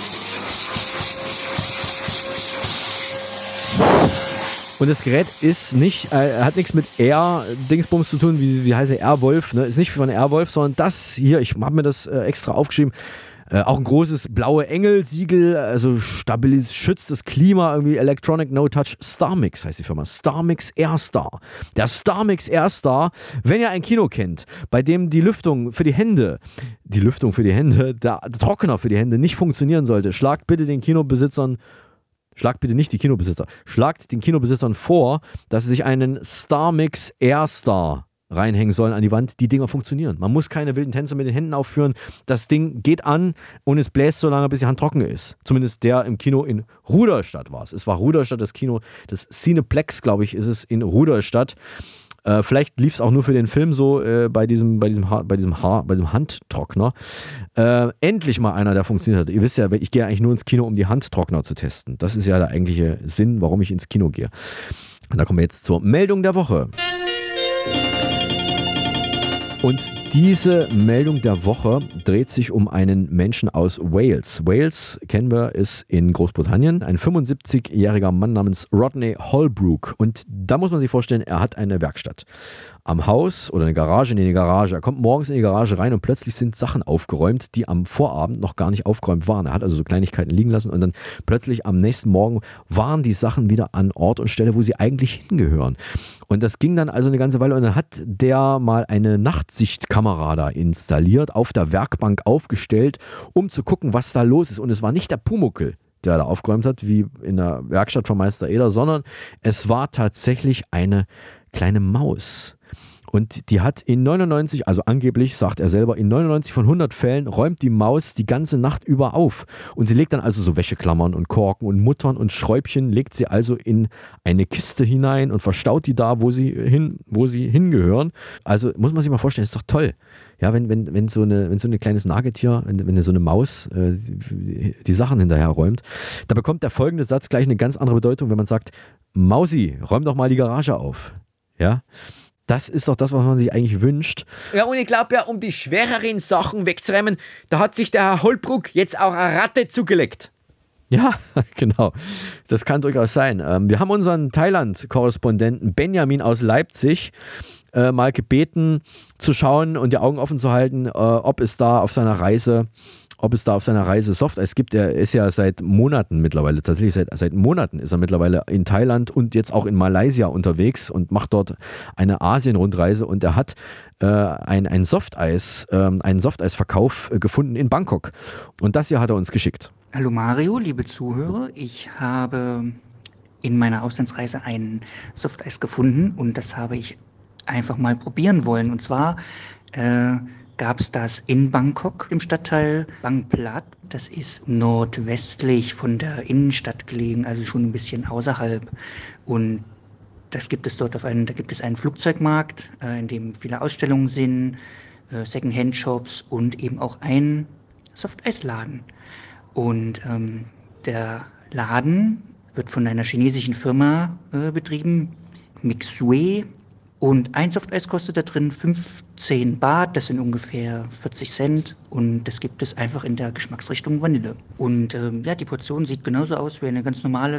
Speaker 1: Und das Gerät ist nicht, äh, hat nichts mit Air-Dingsbums zu tun, wie, wie heißt er, Airwolf, ne? Ist nicht von Airwolf, sondern das hier, ich habe mir das äh, extra aufgeschrieben, äh, auch ein großes blaue Engel-Siegel, also stabilis, schützt das Klima, irgendwie Electronic No-Touch, StarMix heißt die Firma, StarMix AirStar. Der StarMix AirStar, wenn ihr ein Kino kennt, bei dem die Lüftung für die Hände, die Lüftung für die Hände, der, der Trockner für die Hände nicht funktionieren sollte, schlagt bitte den Kinobesitzern Schlagt bitte nicht die Kinobesitzer. Schlagt den Kinobesitzern vor, dass sie sich einen StarMix AirStar reinhängen sollen an die Wand. Die Dinger funktionieren. Man muss keine wilden Tänze mit den Händen aufführen. Das Ding geht an und es bläst so lange, bis die Hand trocken ist. Zumindest der im Kino in Ruderstadt war es. Es war Ruderstadt, das Kino, das Cineplex, glaube ich, ist es in Ruderstadt. Äh, vielleicht lief es auch nur für den Film so äh, bei, diesem, bei, diesem Haar, bei, diesem Haar, bei diesem Handtrockner. Äh, endlich mal einer, der funktioniert hat. Ihr wisst ja, ich gehe eigentlich nur ins Kino, um die Handtrockner zu testen. Das ist ja der eigentliche Sinn, warum ich ins Kino gehe. Und da kommen wir jetzt zur Meldung der Woche. Und diese Meldung der Woche dreht sich um einen Menschen aus Wales. Wales, kennen wir, ist in Großbritannien. Ein fünfundsiebzigjähriger Mann namens Rodney Holbrook. Und da muss man sich vorstellen, er hat eine Werkstatt am Haus oder eine Garage, in die Garage. Er kommt morgens in die Garage rein und plötzlich sind Sachen aufgeräumt, die am Vorabend noch gar nicht aufgeräumt waren. Er hat also so Kleinigkeiten liegen lassen und dann plötzlich am nächsten Morgen waren die Sachen wieder an Ort und Stelle, wo sie eigentlich hingehören. Und das ging dann also eine ganze Weile und dann hat der mal eine Nachtsichtkamera da installiert, auf der Werkbank aufgestellt, um zu gucken, was da los ist. Und es war nicht der Pumuckl, der da aufgeräumt hat, wie in der Werkstatt von Meister Eder, sondern es war tatsächlich eine kleine Maus. Und die hat in neunundneunzig, also angeblich, sagt er selber, in neunundneunzig von hundert Fällen räumt die Maus die ganze Nacht über auf. Und sie legt dann also so Wäscheklammern und Korken und Muttern und Schräubchen, legt sie also in eine Kiste hinein und verstaut die da, wo sie, hin, wo sie hingehören. Also muss man sich mal vorstellen, ist doch toll. Ja, wenn, wenn, wenn, so, eine, wenn so ein kleines Nagetier, wenn, wenn so eine Maus äh, die, die Sachen hinterher räumt, da bekommt der folgende Satz gleich eine ganz andere Bedeutung, wenn man sagt, Mausi, räum doch mal die Garage auf. Ja, das ist doch das, was man sich eigentlich wünscht.
Speaker 14: Ja, und ich glaube ja, um die schwereren Sachen wegzuräumen, da hat sich der Herr Holbrook jetzt auch eine Ratte zugelegt.
Speaker 1: Ja, genau. Das kann durchaus sein. Wir haben unseren Thailand-Korrespondenten Benjamin aus Leipzig äh, mal gebeten, zu schauen und die Augen offen zu halten, äh, ob es da auf seiner Reise ob es da auf seiner Reise Softeis gibt. Er ist ja seit Monaten mittlerweile, tatsächlich seit, seit Monaten ist er mittlerweile in Thailand und jetzt auch in Malaysia unterwegs und macht dort eine Asien-Rundreise und er hat äh, ein, ein Softeis, äh, einen Softeisverkauf äh, gefunden in Bangkok. Und das hier hat er uns geschickt.
Speaker 18: Hallo Mario, liebe Zuhörer. Ich habe in meiner Auslandsreise ein Softeis gefunden und das habe ich einfach mal probieren wollen. Und zwar äh, gab es das in Bangkok im Stadtteil Bang Plat. Das ist nordwestlich von der Innenstadt gelegen, also schon ein bisschen außerhalb. Und das gibt es dort auf einen, da gibt es einen Flugzeugmarkt, äh, in dem viele Ausstellungen sind, äh, Second-Hand-Shops und eben auch einen Softeisladen. Und ähm, der Laden wird von einer chinesischen Firma äh, betrieben, Mixue. Und ein Softeis kostet da drin fünfzehn Baht, das sind ungefähr vierzig Cent. Und das gibt es einfach in der Geschmacksrichtung Vanille. Und ähm, ja, die Portion sieht genauso aus wie eine ganz normale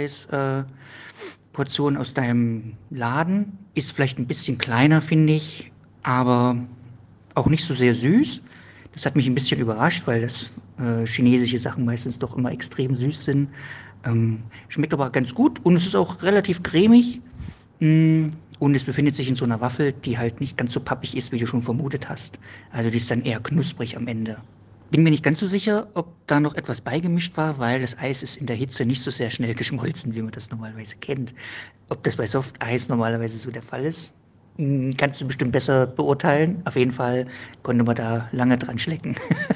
Speaker 18: Softeis-Portion äh, aus deinem Laden. Ist vielleicht ein bisschen kleiner, finde ich, aber auch nicht so sehr süß. Das hat mich ein bisschen überrascht, weil das äh, chinesische Sachen meistens doch immer extrem süß sind. Ähm, schmeckt aber ganz gut und es ist auch relativ cremig. Und es befindet sich in so einer Waffel, die halt nicht ganz so pappig ist, wie du schon vermutet hast. Also die ist dann eher knusprig am Ende. Bin mir nicht ganz so sicher, ob da noch etwas beigemischt war, weil das Eis ist in der Hitze nicht so sehr schnell geschmolzen, wie man das normalerweise kennt. Ob das bei Softeis normalerweise so der Fall ist, kannst du bestimmt besser beurteilen. Auf jeden Fall konnte man da lange dran schlecken.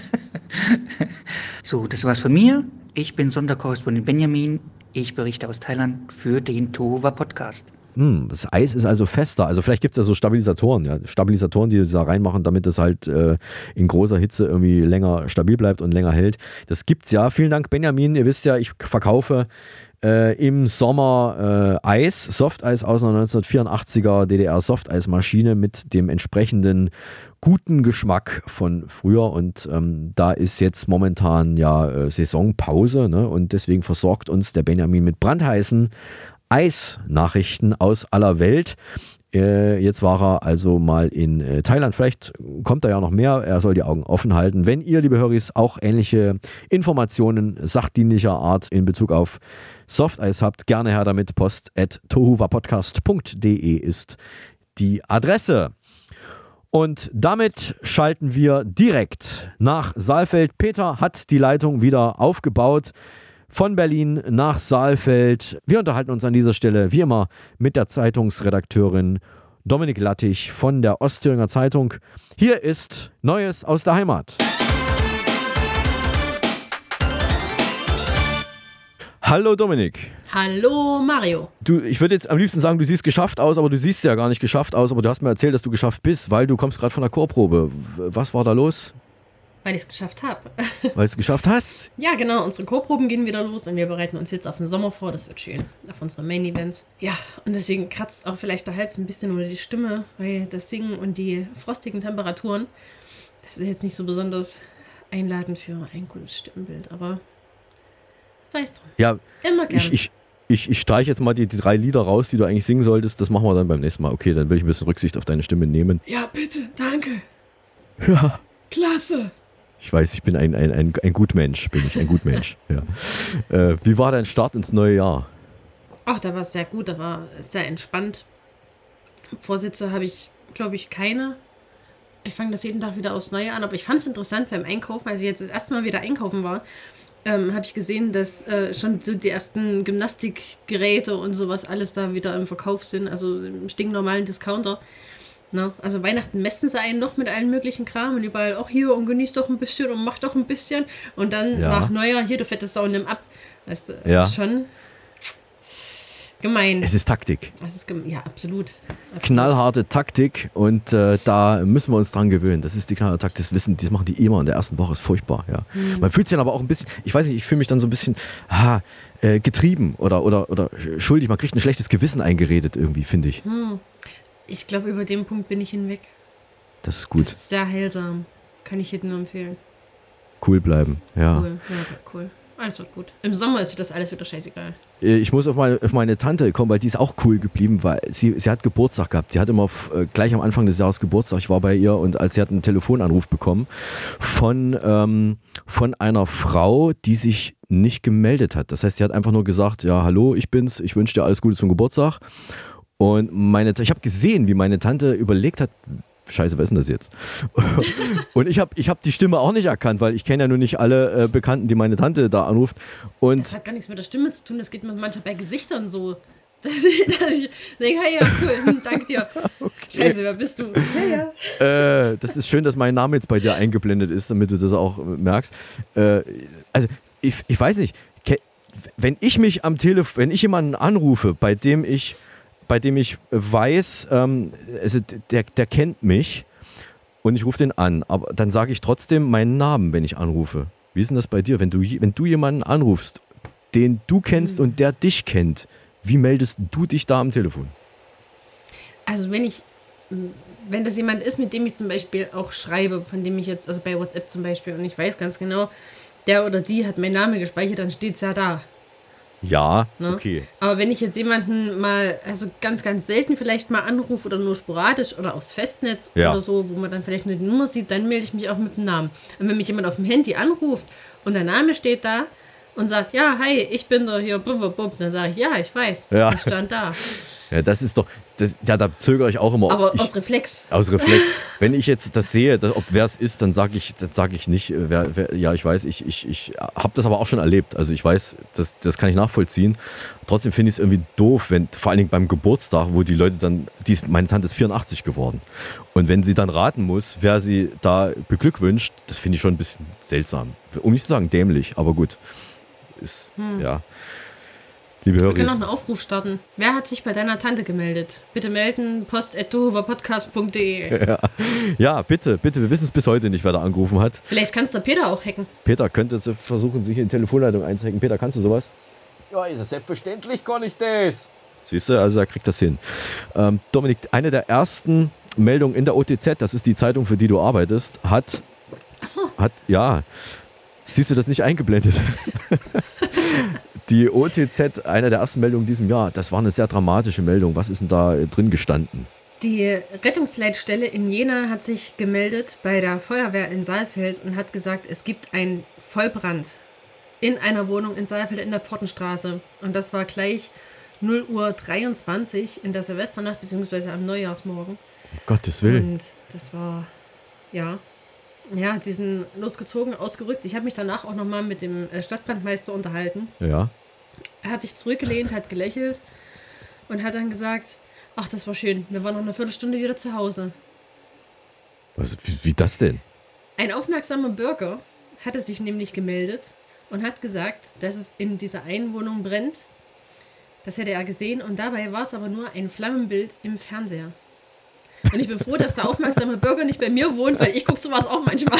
Speaker 18: So, das war's von mir. Ich bin Sonderkorrespondent Benjamin. Ich berichte aus Thailand für den Tova Podcast.
Speaker 1: Hm, das Eis ist also fester. Also vielleicht gibt es ja so Stabilisatoren, ja. Stabilisatoren, die da reinmachen, damit es halt äh, in großer Hitze irgendwie länger stabil bleibt und länger hält. Das gibt's ja. Vielen Dank, Benjamin. Ihr wisst ja, ich verkaufe äh, im Sommer äh, Eis, Softeis aus einer neunzehnhundertvierundachtziger D D R-Softeismaschine mit dem entsprechenden guten Geschmack von früher. Und ähm, da ist jetzt momentan ja äh, Saisonpause, ne? Und deswegen versorgt uns der Benjamin mit brandheißen Eisnachrichten aus aller Welt. Äh, jetzt war er also mal in äh, Thailand. Vielleicht kommt da ja noch mehr. Er soll die Augen offen halten. Wenn ihr, liebe Höris, auch ähnliche Informationen sachdienlicher Art in Bezug auf Softeis habt, gerne her damit. Post at tohuwapodcast punkt de ist die Adresse. Und damit schalten wir direkt nach Saalfeld. Peter hat die Leitung wieder aufgebaut. Von Berlin nach Saalfeld. Wir unterhalten uns an dieser Stelle wie immer mit der Zeitungsredakteurin Dominik Lattich von der Ostthüringer Zeitung. Hier ist Neues aus der Heimat. Hallo Dominik.
Speaker 19: Hallo Mario.
Speaker 1: Du, ich würde jetzt am liebsten sagen, du siehst geschafft aus, aber du siehst ja gar nicht geschafft aus. Aber du hast mir erzählt, dass du geschafft bist, weil du kommst gerade von der Chorprobe. Was war da los?
Speaker 19: Weil ich es geschafft habe.
Speaker 1: Weil du es geschafft hast?
Speaker 19: Ja, genau. Unsere Chorproben gehen wieder los und wir bereiten uns jetzt auf den Sommer vor. Das wird schön. Auf unsere Main-Events. Ja, und deswegen kratzt auch vielleicht der Hals ein bisschen oder die Stimme, weil das Singen und die frostigen Temperaturen, das ist jetzt nicht so besonders einladend für ein gutes Stimmenbild. Aber sei es drum.
Speaker 1: Ja,
Speaker 19: immer gerne.
Speaker 1: Ich, ich, ich, ich streiche jetzt mal die, die drei Lieder raus, die du eigentlich singen solltest. Das machen wir dann beim nächsten Mal. Okay, dann will ich ein bisschen Rücksicht auf deine Stimme nehmen.
Speaker 19: Ja, bitte. Danke.
Speaker 1: Ja.
Speaker 19: Klasse.
Speaker 1: Ich weiß, ich bin ein, ein, ein, ein Gutmensch, bin ich, ein Gutmensch. Ja. Äh, wie war dein Start ins neue Jahr?
Speaker 19: Ach, da war es sehr gut, da war es sehr entspannt. Vorsitze habe ich, glaube ich, keine. Ich fange das jeden Tag wieder aufs Neue an, aber ich fand es interessant beim Einkaufen, als ich jetzt das erste Mal wieder einkaufen war, ähm, habe ich gesehen, dass äh, schon so die ersten Gymnastikgeräte und sowas alles da wieder im Verkauf sind, also im stinknormalen Discounter. Na, also Weihnachten messen sie einen noch mit allen möglichen Kram und überall auch hier und genießt doch ein bisschen und macht doch ein bisschen und dann
Speaker 1: ja.
Speaker 19: nach Neujahr hier, du fettes Sau, nimm ab. Weißt du, das
Speaker 1: ja.
Speaker 19: ist schon gemein.
Speaker 1: Es ist Taktik.
Speaker 19: Es ist gem- ja, absolut. absolut.
Speaker 1: Knallharte Taktik und äh, da müssen wir uns dran gewöhnen. Das ist die knallharte Taktik, das Wissen, das machen die immer in der ersten Woche, ist furchtbar. Ja. Mhm. Man fühlt sich dann aber auch ein bisschen, ich weiß nicht, ich fühle mich dann so ein bisschen ah, äh, getrieben oder, oder, oder schuldig. Man kriegt ein schlechtes Gewissen eingeredet irgendwie, finde ich.
Speaker 19: Hm. Ich glaube, über den Punkt bin ich hinweg.
Speaker 1: Das ist gut.
Speaker 19: Das ist sehr heilsam. Kann ich jedem nur empfehlen.
Speaker 1: Cool bleiben, ja.
Speaker 19: Cool, ja, cool. Alles wird gut. Im Sommer ist dir das alles wieder scheißegal.
Speaker 1: Ich muss auf meine, auf meine Tante kommen, weil die ist auch cool geblieben, weil sie, sie hat Geburtstag gehabt. Sie hat immer auf, äh, gleich am Anfang des Jahres Geburtstag. Ich war bei ihr und als sie hat einen Telefonanruf bekommen von, ähm, von einer Frau, die sich nicht gemeldet hat. Das heißt, sie hat einfach nur gesagt, ja, hallo, ich bin's, ich wünsche dir alles Gute zum Geburtstag. Und meine, ich habe gesehen, wie meine Tante überlegt hat, scheiße, wer ist denn das jetzt? Und ich habe ich hab die Stimme auch nicht erkannt, weil ich kenne ja nur nicht alle äh, Bekannten, die meine Tante da anruft. Und
Speaker 19: das hat gar nichts mit der Stimme zu tun, das geht manchmal bei Gesichtern so. Dass ich, dass ich denke, hey, ja, cool, danke dir. Okay. Scheiße, wer bist du? Ja,
Speaker 1: ja. Äh, das ist schön, dass mein Name jetzt bei dir eingeblendet ist, damit du das auch merkst. Äh, also, ich, ich weiß nicht, wenn ich mich am Telefon, wenn ich jemanden anrufe, bei dem ich bei dem ich weiß, ähm, also der, der kennt mich und ich rufe den an, aber dann sage ich trotzdem meinen Namen, wenn ich anrufe. Wie ist denn das bei dir? Wenn du, wenn du jemanden anrufst, den du kennst mhm. und der dich kennt, wie meldest du dich da am Telefon?
Speaker 19: Also wenn ich, wenn das jemand ist, mit dem ich zum Beispiel auch schreibe, von dem ich jetzt, also bei WhatsApp zum Beispiel, und ich weiß ganz genau, der oder die hat meinen Namen gespeichert, dann steht es ja da.
Speaker 1: Ja,
Speaker 19: ne?
Speaker 1: Okay.
Speaker 19: Aber wenn ich jetzt jemanden mal, also ganz, ganz selten vielleicht mal anrufe oder nur sporadisch oder aufs Festnetz
Speaker 1: ja.
Speaker 19: oder so, wo man dann vielleicht nur die Nummer sieht, dann melde ich mich auch mit dem Namen. Und wenn mich jemand auf dem Handy anruft und der Name steht da und sagt, ja, hi, ich bin da hier, blub, blub, blub, dann sage ich, ja, ich weiß,
Speaker 1: ja.
Speaker 19: das stand da.
Speaker 1: Ja, das ist doch, das, ja, da zögere ich auch immer.
Speaker 19: Aber
Speaker 1: ich,
Speaker 19: aus Reflex.
Speaker 1: Aus Reflex. Wenn ich jetzt das sehe, dass, ob wer es ist, dann sage ich, sag ich nicht, wer, wer, ja, ich weiß, ich, ich, ich habe das aber auch schon erlebt. Also ich weiß, das, das kann ich nachvollziehen. Trotzdem finde ich es irgendwie doof, wenn, vor allen Dingen beim Geburtstag, wo die Leute dann, die ist, meine Tante ist vierundachtzig geworden. Und wenn sie dann raten muss, wer sie da beglückwünscht, das finde ich schon ein bisschen seltsam. Um nicht zu sagen dämlich, aber gut. Ist, hm. ja. Liebe Hörer.
Speaker 19: Wir können noch einen Aufruf starten. Wer hat sich bei deiner Tante gemeldet? Bitte melden, post at duhoverpodcast punkt de.
Speaker 1: Ja. ja, bitte, bitte. Wir wissen es bis heute nicht, wer da angerufen hat.
Speaker 19: Vielleicht kannst du Peter auch hacken.
Speaker 1: Peter könnte versuchen, sich in die Telefonleitung einzuhacken. Peter, kannst du sowas?
Speaker 14: Ja, ist selbstverständlich kann ich das.
Speaker 1: Siehst du, also er kriegt das hin. Ähm, Dominik, eine der ersten Meldungen in der O T Z, das ist die Zeitung, für die du arbeitest, hat...
Speaker 19: Ach so.
Speaker 1: Hat, ja. Siehst du das nicht eingeblendet? Die O T Z, eine der ersten Meldungen in diesem Jahr, das war eine sehr dramatische Meldung. Was ist denn da drin gestanden?
Speaker 19: Die Rettungsleitstelle in Jena hat sich gemeldet bei der Feuerwehr in Saalfeld und hat gesagt, es gibt einen Vollbrand in einer Wohnung in Saalfeld in der Pfortenstraße. Und das war gleich null Uhr dreiundzwanzig in der Silvesternacht bzw. am Neujahrsmorgen.
Speaker 1: Um Gottes Willen.
Speaker 19: Und das war, ja... Ja, die sind losgezogen, ausgerückt. Ich habe mich danach auch nochmal mit dem Stadtbrandmeister unterhalten.
Speaker 1: Ja.
Speaker 19: Er hat sich zurückgelehnt, hat gelächelt und hat dann gesagt, ach, das war schön, wir waren noch eine Viertelstunde wieder zu Hause.
Speaker 1: Was, wie, wie das denn?
Speaker 19: Ein aufmerksamer Bürger hatte sich nämlich gemeldet und hat gesagt, dass es in dieser einen Wohnung brennt. Das hätte er gesehen und dabei war es aber nur ein Flammenbild im Fernseher. Und ich bin froh, dass der aufmerksame Bürger nicht bei mir wohnt, weil ich gucke sowas auch manchmal.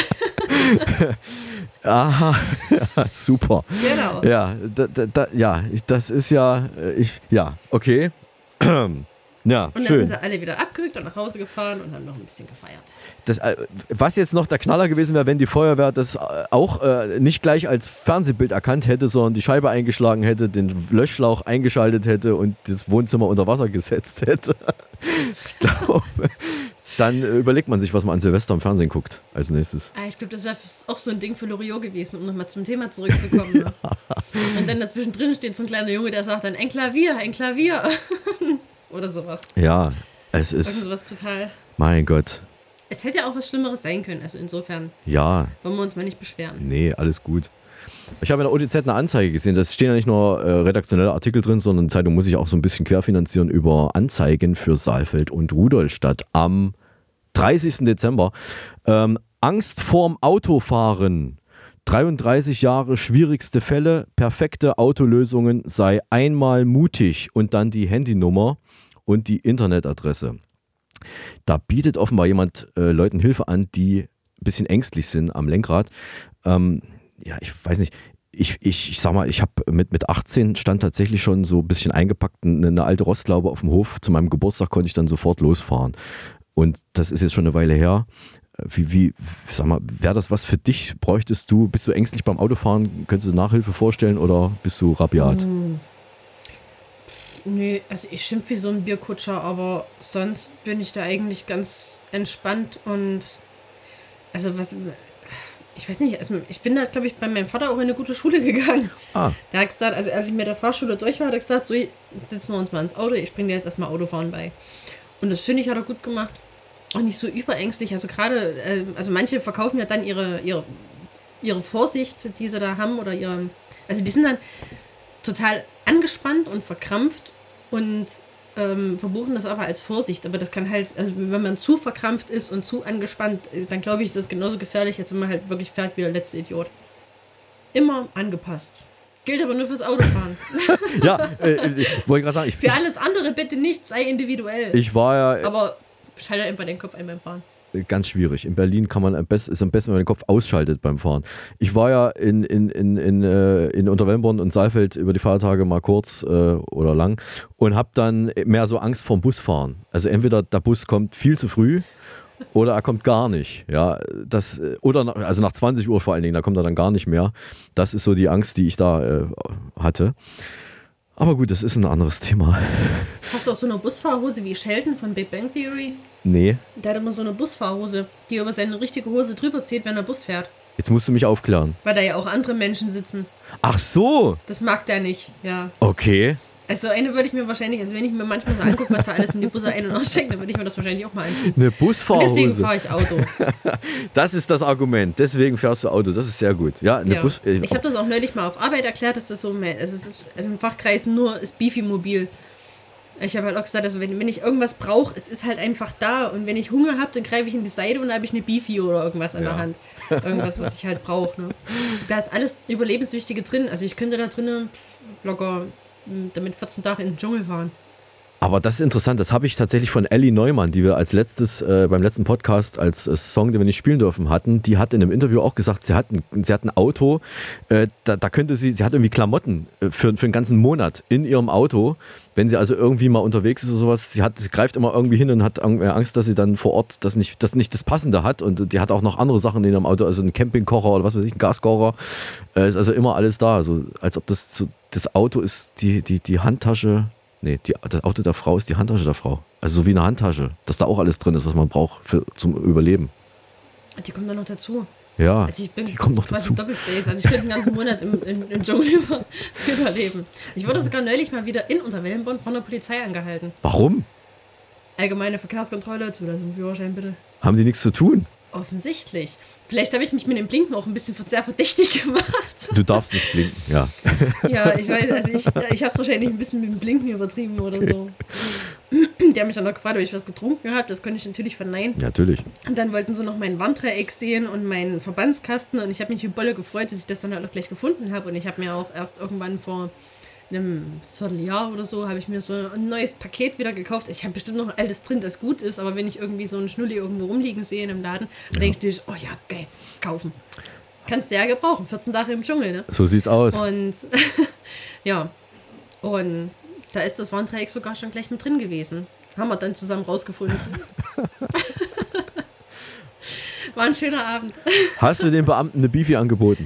Speaker 1: Aha, ja, super.
Speaker 19: Genau.
Speaker 1: Ja, da, da, da, ja, das ist ja, ich, ja, okay. Ja,
Speaker 19: und dann
Speaker 1: schön.
Speaker 19: sind sie alle wieder abgerückt und nach Hause gefahren und haben noch ein bisschen gefeiert.
Speaker 1: Das, was jetzt noch der Knaller gewesen wäre, wenn die Feuerwehr das auch äh, nicht gleich als Fernsehbild erkannt hätte, sondern die Scheibe eingeschlagen hätte, den Löschschlauch eingeschaltet hätte und das Wohnzimmer unter Wasser gesetzt hätte. Ich glaube, dann überlegt man sich, was man an Silvester im Fernsehen guckt als nächstes.
Speaker 19: Ah, ich glaube, das wäre auch so ein Ding für Loriot gewesen, um nochmal zum Thema zurückzukommen. Ne? Ja. Und dann dazwischen drin steht so ein kleiner Junge, der sagt dann, ein Klavier, ein Klavier. Oder sowas.
Speaker 1: Ja, es ist...
Speaker 19: Also sowas total...
Speaker 1: Mein Gott.
Speaker 19: Es hätte ja auch was Schlimmeres sein können, also insofern
Speaker 1: ja.
Speaker 19: wollen wir uns mal nicht beschweren.
Speaker 1: Nee, alles gut. Ich habe in der O T Z eine Anzeige gesehen, da stehen ja nicht nur äh, redaktionelle Artikel drin, sondern die Zeitung muss sich auch so ein bisschen querfinanzieren über Anzeigen für Saalfeld und Rudolstadt am dreißigsten Dezember. Ähm, Angst vorm Autofahren. dreiunddreißig Jahre schwierigste Fälle, perfekte Autolösungen, sei einmal mutig und dann die Handynummer und die Internetadresse. Da bietet offenbar jemand äh, Leuten Hilfe an, die ein bisschen ängstlich sind am Lenkrad. Ähm, ja, ich weiß nicht, ich, ich, ich sag mal, ich habe mit, mit achtzehn stand tatsächlich schon so ein bisschen eingepackt, eine, eine alte Rostlaube auf dem Hof. Zu meinem Geburtstag konnte ich dann sofort losfahren. Und das ist jetzt schon eine Weile her. Wie, wie, sag mal, wäre das was für dich? Bräuchtest du, bist du ängstlich beim Autofahren? Könntest du Nachhilfe vorstellen oder bist du rabiat?
Speaker 19: Hm. Nee, also ich schimpfe wie so ein Bierkutscher, aber sonst bin ich da eigentlich ganz entspannt und also was, ich weiß nicht, also ich bin da, glaube ich, bei meinem Vater auch in eine gute Schule gegangen. Ah. Der hat gesagt, also als ich mit der Fahrschule durch war, hat er gesagt, so, sitzen wir uns mal ins Auto, ich bringe dir jetzt erstmal Autofahren bei. Und das finde ich, hat er gut gemacht. Auch nicht so überängstlich, also gerade, äh, also manche verkaufen ja dann ihre, ihre, ihre Vorsicht, die sie da haben oder ihre, also die sind dann total angespannt und verkrampft und ähm, verbuchen das aber als Vorsicht. Aber das kann halt, also wenn man zu verkrampft ist und zu angespannt, dann glaube ich, ist das genauso gefährlich, als wenn man halt wirklich fährt wie der letzte Idiot. Immer angepasst. Gilt aber nur fürs Autofahren.
Speaker 1: Ja, äh, ich wollte gerade sagen, ich,
Speaker 19: für alles andere bitte nicht, sei individuell.
Speaker 1: Ich war ja...
Speaker 19: Aber schalte einfach den Kopf ein beim Fahren.
Speaker 1: Ganz schwierig. In Berlin kann man am besten, ist am besten, wenn man den Kopf ausschaltet beim Fahren. Ich war ja in, in, in, in, äh, in Unterwelmborn und Saalfeld über die Feiertage mal kurz äh, oder lang und habe dann mehr so Angst vorm Busfahren. Also entweder der Bus kommt viel zu früh oder er kommt gar nicht. Ja, das, oder nach, also nach zwanzig Uhr vor allen Dingen, da kommt er dann gar nicht mehr. Das ist so die Angst, die ich da äh, hatte. Aber gut, das ist ein anderes Thema.
Speaker 19: Hast du auch so eine Busfahrhose wie Sheldon von Big Bang Theory?
Speaker 1: Nee.
Speaker 19: Der hat immer so eine Busfahrhose, die über seine richtige Hose drüber zieht, wenn er Bus fährt.
Speaker 1: Jetzt musst du mich aufklären.
Speaker 19: Weil da ja auch andere Menschen sitzen.
Speaker 1: Ach so.
Speaker 19: Das mag der nicht, ja.
Speaker 1: Okay.
Speaker 19: Also eine würde ich mir wahrscheinlich, also wenn ich mir manchmal so angucke, was da alles in die Busse ein- und aussteckt, dann würde ich mir das wahrscheinlich auch mal ansehen.
Speaker 1: Eine Busfahrhose.
Speaker 19: Und deswegen fahre ich Auto.
Speaker 1: Das ist das Argument. Deswegen fährst du Auto. Das ist sehr gut. Ja, eine
Speaker 19: Ja.
Speaker 1: Bus. Äh,
Speaker 19: Ich habe das auch neulich mal auf Arbeit erklärt, dass das so, mein- also es ist im Fachkreis nur ist Beefy-Mobil. Ich habe halt auch gesagt, also wenn, wenn ich irgendwas brauche, es ist halt einfach da. Und wenn ich Hunger habe, dann greife ich in die Seite und dann habe ich eine Beefy oder irgendwas in
Speaker 1: Ja.
Speaker 19: der Hand. Irgendwas, was ich halt brauche. Ne? Da ist alles Überlebenswichtige drin. Also ich könnte da drinnen locker m, damit vierzehn Tage in den Dschungel fahren.
Speaker 1: Aber das ist interessant, das habe ich tatsächlich von Ellie Neumann, die wir als letztes äh, beim letzten Podcast als äh, Song, den wir nicht spielen dürfen, hatten. Die hat in einem Interview auch gesagt, sie hat ein, sie hat ein Auto, äh, da, da könnte sie, sie hat irgendwie Klamotten äh, für, für einen ganzen Monat in ihrem Auto. Wenn sie also irgendwie mal unterwegs ist oder sowas, sie, hat, sie greift immer irgendwie hin und hat Angst, dass sie dann vor Ort das nicht das, nicht das Passende hat. Und die hat auch noch andere Sachen in ihrem Auto, also einen Campingkocher oder was weiß ich, einen Gaskocher. Äh, ist also immer alles da. Also, als ob das so, das Auto ist die, die, die Handtasche. Nee, die, das Auto der Frau ist die Handtasche der Frau. Also so wie eine Handtasche, dass da auch alles drin ist, was man braucht für, zum Überleben.
Speaker 19: Die kommt dann noch dazu.
Speaker 1: Ja,
Speaker 19: also ich bin
Speaker 1: die kommt noch
Speaker 19: quasi
Speaker 1: dazu.
Speaker 19: doppelt safe. Also ich könnte einen ganzen Monat im, im, im Dschungel über, überleben. Ich wurde sogar neulich mal wieder in Unterwellenborn von der Polizei angehalten.
Speaker 1: Warum?
Speaker 19: Allgemeine Verkehrskontrolle, Zulassung, Führerschein bitte.
Speaker 1: Haben die nichts zu tun?
Speaker 19: Offensichtlich. Vielleicht habe ich mich mit dem Blinken auch ein bisschen sehr verdächtig gemacht.
Speaker 1: Du darfst nicht blinken, ja.
Speaker 19: Ja, ich weiß, also ich, ich habe es wahrscheinlich ein bisschen mit dem Blinken übertrieben oder so. Die haben mich dann noch gefragt, ob ich was getrunken habe. Das konnte ich natürlich verneinen.
Speaker 1: Ja, natürlich.
Speaker 19: Und dann wollten sie noch mein Warndreieck sehen und meinen Verbandskasten. Und ich habe mich wie Bolle gefreut, dass ich das dann halt auch gleich gefunden habe. Und ich habe mir auch erst irgendwann vor einem Vierteljahr oder so, habe ich mir so ein neues Paket wieder gekauft. Ich habe bestimmt noch ein altes drin, das gut ist. Aber wenn ich irgendwie so einen Schnulli irgendwo rumliegen sehe in einem Laden, dann denke ich natürlich, oh ja, geil, kaufen. Kannst du ja gebrauchen. vierzehn Tage im Dschungel, ne?
Speaker 1: So sieht's aus.
Speaker 19: Und ja, und da ist das Warndreieck sogar schon gleich mit drin gewesen. Haben wir dann zusammen rausgefunden. War ein schöner Abend.
Speaker 1: Hast du den Beamten eine Beefy angeboten?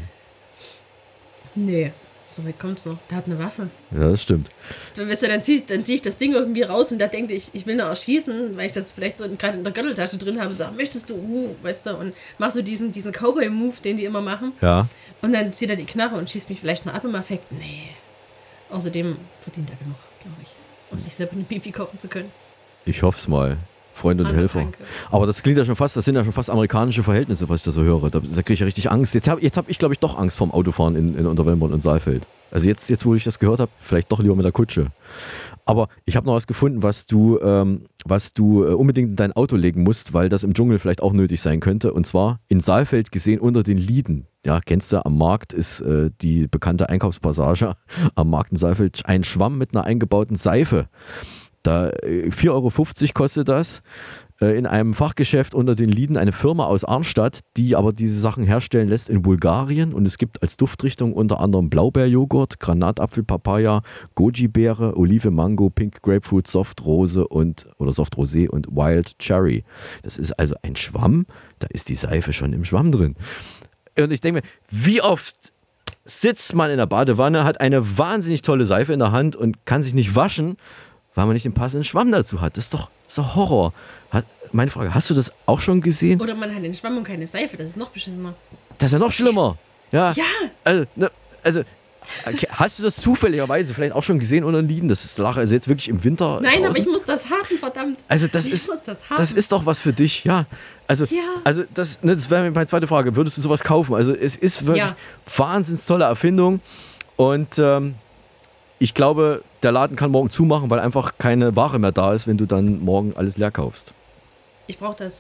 Speaker 19: Nee, so weit kommt's noch. Der hat eine Waffe.
Speaker 1: Ja, das stimmt.
Speaker 19: Dann, weißt du, dann ziehe dann zieh ich das Ding irgendwie raus und der denkt, ich, ich will ihn erschießen, weil ich das vielleicht so gerade in der Gürteltasche drin habe und sage, möchtest du, uh, weißt du, und mach so diesen, diesen Cowboy-Move, den die immer machen.
Speaker 1: Ja.
Speaker 19: Und dann zieht er die Knarre und schießt mich vielleicht noch ab im Affekt. Nee. Außerdem verdient er genug, glaube ich, um sich selber eine Beefy kaufen zu können.
Speaker 1: Ich hoff's mal. Freunde und
Speaker 19: Anna,
Speaker 1: Helfer.
Speaker 19: danke.
Speaker 1: Aber das klingt ja schon fast, das sind ja schon fast amerikanische Verhältnisse, was ich da so höre. Da, da kriege ich ja richtig Angst. Jetzt habe jetzt hab ich, glaube ich, doch Angst vorm Autofahren in, in Unterwellenborn und Saalfeld. Also jetzt, jetzt, wo ich das gehört habe, vielleicht doch lieber mit der Kutsche. Aber ich habe noch was gefunden, was du, ähm, was du äh, unbedingt in dein Auto legen musst, weil das im Dschungel vielleicht auch nötig sein könnte. Und zwar in Saalfeld gesehen unter den Lieden. Ja, kennst du, am Markt ist äh, die bekannte Einkaufspassage am Markt in Saalfeld ein Schwamm mit einer eingebauten Seife. Da äh, vier Euro fünfzig kostet das. In einem Fachgeschäft unter den Lieden eine Firma aus Arnstadt, die aber diese Sachen herstellen lässt in Bulgarien. Und es gibt als Duftrichtung unter anderem Blaubeerjoghurt, Granatapfel, Papaya, Goji-Beere, Olive, Mango, Pink Grapefruit, Soft Rose und oder Soft Rosé und Wild Cherry. Das ist also ein Schwamm, da ist die Seife schon im Schwamm drin. Und ich denke mir, wie oft sitzt man in der Badewanne, hat eine wahnsinnig tolle Seife in der Hand und kann sich nicht waschen, weil man nicht den passenden Schwamm dazu hat. Das ist doch, das ist doch Horror. Hat, meine Frage, hast du das auch schon gesehen?
Speaker 19: Oder man hat den Schwamm und keine Seife, das ist noch beschissener.
Speaker 1: Das ist ja noch schlimmer. Ja.
Speaker 19: Ja.
Speaker 1: Also, ne, also okay, hast du das zufälligerweise vielleicht auch schon gesehen unter den Lieden? Das ist Lache, also jetzt wirklich im Winter.
Speaker 19: Nein,
Speaker 1: draußen?
Speaker 19: aber ich muss das haben, verdammt.
Speaker 1: Also das
Speaker 19: ich
Speaker 1: ist,
Speaker 19: muss das haben.
Speaker 1: das ist doch was für dich, ja. Also,
Speaker 19: Ja.
Speaker 1: also das, ne, das wäre meine zweite Frage. Würdest du sowas kaufen? Also es ist wirklich
Speaker 19: Ja.
Speaker 1: wahnsinns tolle Erfindung und ähm, ich glaube, der Laden kann morgen zumachen, weil einfach keine Ware mehr da ist, wenn du dann morgen alles leer kaufst.
Speaker 19: Ich brauche das.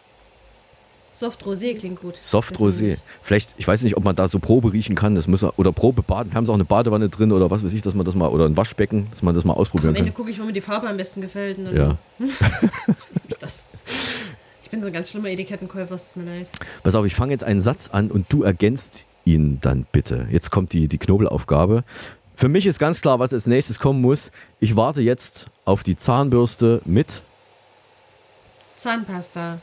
Speaker 19: Soft Rosé klingt gut.
Speaker 1: Soft Rosé. Vielleicht, ich weiß nicht, ob man da so Probe riechen kann, das muss, oder Probe baden. Haben sie auch eine Badewanne drin oder was weiß ich, dass man das mal, oder ein Waschbecken, dass man das mal ausprobieren
Speaker 19: Am Ende
Speaker 1: kann.
Speaker 19: gucke ich, wo mir die Farbe am besten gefällt. Und dann
Speaker 1: Ja.
Speaker 19: das. Ich bin so ein ganz schlimmer Etikettenkäufer, es tut mir leid.
Speaker 1: Pass auf, ich fange jetzt einen Satz an und du ergänzt ihn dann bitte. Jetzt kommt die, die Knobelaufgabe. Für mich ist ganz klar, was als nächstes kommen muss. Ich warte jetzt auf die Zahnbürste mit...
Speaker 19: Zahnpasta.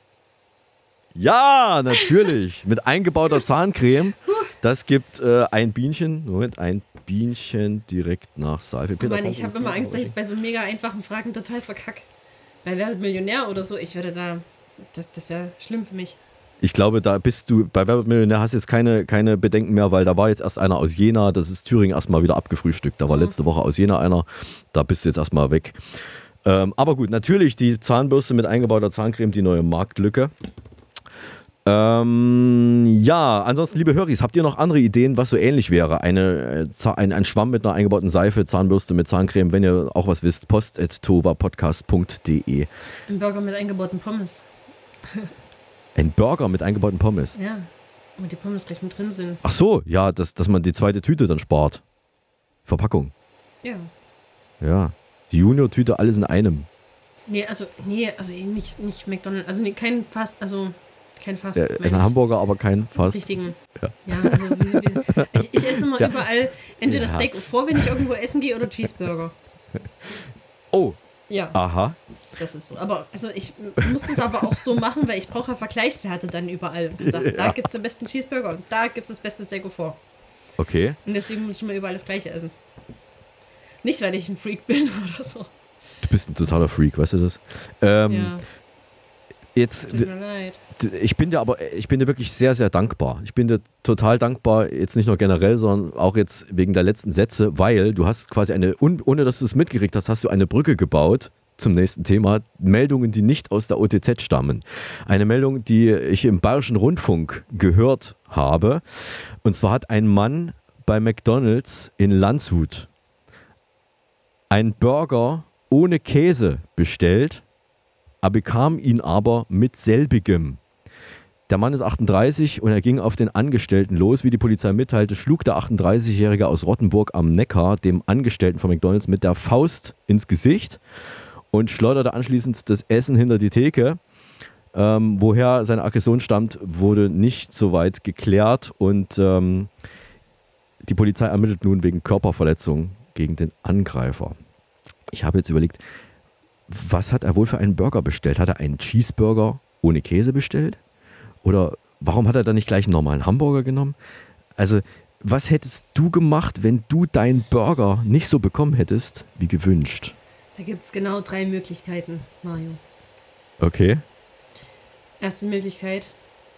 Speaker 1: Ja, natürlich. Mit eingebauter Zahncreme. Das gibt äh, ein Bienchen. Moment, ein Bienchen direkt nach Seife.
Speaker 19: Oh Mann, ich habe immer Angst, dass ich es bei so mega einfachen Fragen total verkacke. Bei Wer wird Millionär oder so, ich werde da... Das, das wäre schlimm für mich.
Speaker 1: Ich glaube, da bist du, bei Wer wird Millionär hast du jetzt keine, keine Bedenken mehr, weil da war jetzt erst einer aus Jena, das ist Thüringen erstmal wieder abgefrühstückt. Da war mhm. letzte Woche aus Jena einer, da bist du jetzt erstmal weg. Ähm, aber gut, natürlich die Zahnbürste mit eingebauter Zahncreme, die neue Marktlücke. Ähm, ja, ansonsten, liebe Höris, habt ihr noch andere Ideen, was so ähnlich wäre? Eine, äh, ein, ein Schwamm mit einer eingebauten Seife, Zahnbürste mit Zahncreme, wenn ihr auch was wisst, post at tovapodcast punkt de.
Speaker 19: Ein Burger mit eingebauten Pommes.
Speaker 1: Ein Burger mit eingebauten Pommes?
Speaker 19: Ja, damit die Pommes gleich mit drin sind.
Speaker 1: Ach so, ja, dass, dass man die zweite Tüte dann spart. Verpackung.
Speaker 19: Ja.
Speaker 1: Ja, die Junior-Tüte, alles in einem.
Speaker 19: Nee, also, nee, also nicht, nicht McDonald's, also nee, kein Fast, also kein Fast.
Speaker 1: Äh, ein Hamburger, aber kein Fast.
Speaker 19: Richtigen.
Speaker 1: Ja,
Speaker 19: ja also wie, wie, ich, ich esse immer ja. überall entweder ja. Steak vor, wenn ich irgendwo essen gehe, oder Cheeseburger.
Speaker 1: Oh.
Speaker 19: Ja.
Speaker 1: Aha.
Speaker 19: Das ist so. Aber also ich muss das aber auch so machen, weil ich brauche ja Vergleichswerte dann überall. Und sag, ja. Da gibt es den besten Cheeseburger und da gibt es das beste Steak vor.
Speaker 1: Okay.
Speaker 19: Und deswegen muss ich immer überall das Gleiche essen. Nicht, weil ich ein Freak bin oder so.
Speaker 1: Du bist ein totaler Freak, weißt du das? Ähm,
Speaker 19: ja.
Speaker 1: Jetzt,
Speaker 19: Tut mir leid.
Speaker 1: Ich bin dir aber, ich bin dir wirklich sehr, sehr dankbar. Ich bin dir total dankbar, jetzt nicht nur generell, sondern auch jetzt wegen der letzten Sätze, weil du hast quasi eine, ohne dass du es mitgekriegt hast, hast du eine Brücke gebaut zum nächsten Thema. Meldungen, die nicht aus der O T Z stammen. Eine Meldung, die ich im Bayerischen Rundfunk gehört habe. Und zwar hat ein Mann bei McDonald's in Landshut einen Burger ohne Käse bestellt. Er bekam ihn aber mit selbigem. Der Mann ist achtunddreißig und er ging auf den Angestellten los. Wie die Polizei mitteilte, schlug der achtunddreißigjährige aus Rottenburg am Neckar dem Angestellten von McDonald's mit der Faust ins Gesicht und schleuderte anschließend das Essen hinter die Theke. Ähm, woher seine Aggression stammt, wurde nicht so weit geklärt und ähm, die Polizei ermittelt nun wegen Körperverletzung gegen den Angreifer. Ich habe jetzt überlegt, was hat er wohl für einen Burger bestellt? Hat er einen Cheeseburger ohne Käse bestellt? Oder warum hat er dann nicht gleich einen normalen Hamburger genommen? Also, was hättest du gemacht, wenn du deinen Burger nicht so bekommen hättest, wie gewünscht?
Speaker 19: Da gibt es genau drei Möglichkeiten, Mario.
Speaker 1: Okay.
Speaker 19: Erste Möglichkeit.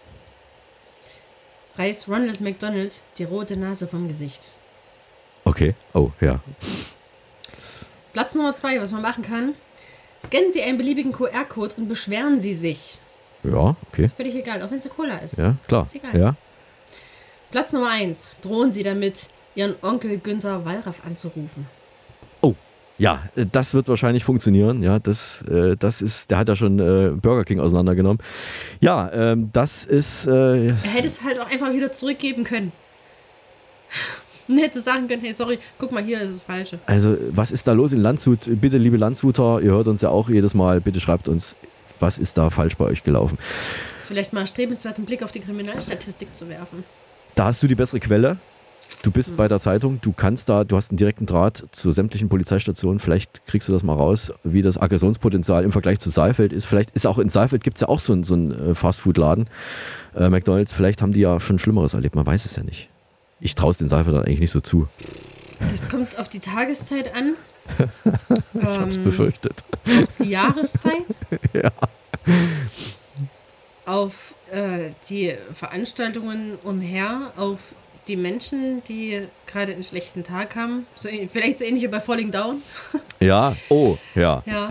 Speaker 19: Reiß Ronald McDonald die rote Nase vom Gesicht.
Speaker 1: Okay, oh, ja.
Speaker 19: Platz Nummer zwei, was man machen kann. Scannen Sie einen beliebigen Q R-Code und beschweren Sie sich.
Speaker 1: Ja, okay.
Speaker 19: Ist völlig egal, auch wenn es eine Cola ist.
Speaker 1: Ja, klar.
Speaker 19: Ist egal.
Speaker 1: Ja.
Speaker 19: Platz Nummer eins. Drohen Sie damit, Ihren Onkel Günther Wallraff anzurufen.
Speaker 1: Oh, ja, das wird wahrscheinlich funktionieren. Ja, das, äh, das ist, der hat ja schon äh, Burger King auseinandergenommen. Ja, ähm, das ist... Äh,
Speaker 19: er hätte es halt auch einfach wieder zurückgeben können. Und hätte sagen können, hey, sorry, guck mal, hier ist das Falsche.
Speaker 1: Also, was ist da los in Landshut? Bitte, liebe Landshuter, ihr hört uns ja auch jedes Mal, bitte schreibt uns, was ist da falsch bei euch gelaufen?
Speaker 19: Das ist vielleicht mal strebenswert, einen Blick auf die Kriminalstatistik zu werfen.
Speaker 1: Da hast du die bessere Quelle. Du bist
Speaker 19: hm.
Speaker 1: bei der Zeitung, du kannst da, du hast einen direkten Draht zu sämtlichen Polizeistationen, vielleicht kriegst du das mal raus, wie das Aggressionspotenzial im Vergleich zu Saalfeld ist. Vielleicht ist auch in Saalfeld, gibt es ja auch so, so einen Fastfood-Laden, äh, McDonald's, vielleicht haben die ja schon Schlimmeres erlebt, man weiß es ja nicht. Ich traue es den Saalfeld eigentlich nicht so zu.
Speaker 19: Das kommt auf die Tageszeit an.
Speaker 1: ich hab's
Speaker 19: ähm,
Speaker 1: befürchtet.
Speaker 19: Auf die Jahreszeit.
Speaker 1: Ja.
Speaker 19: Auf äh, die Veranstaltungen umher, auf die Menschen, die gerade einen schlechten Tag haben. So, vielleicht so ähnlich wie bei Falling Down.
Speaker 1: Ja, oh, ja.
Speaker 19: Ja.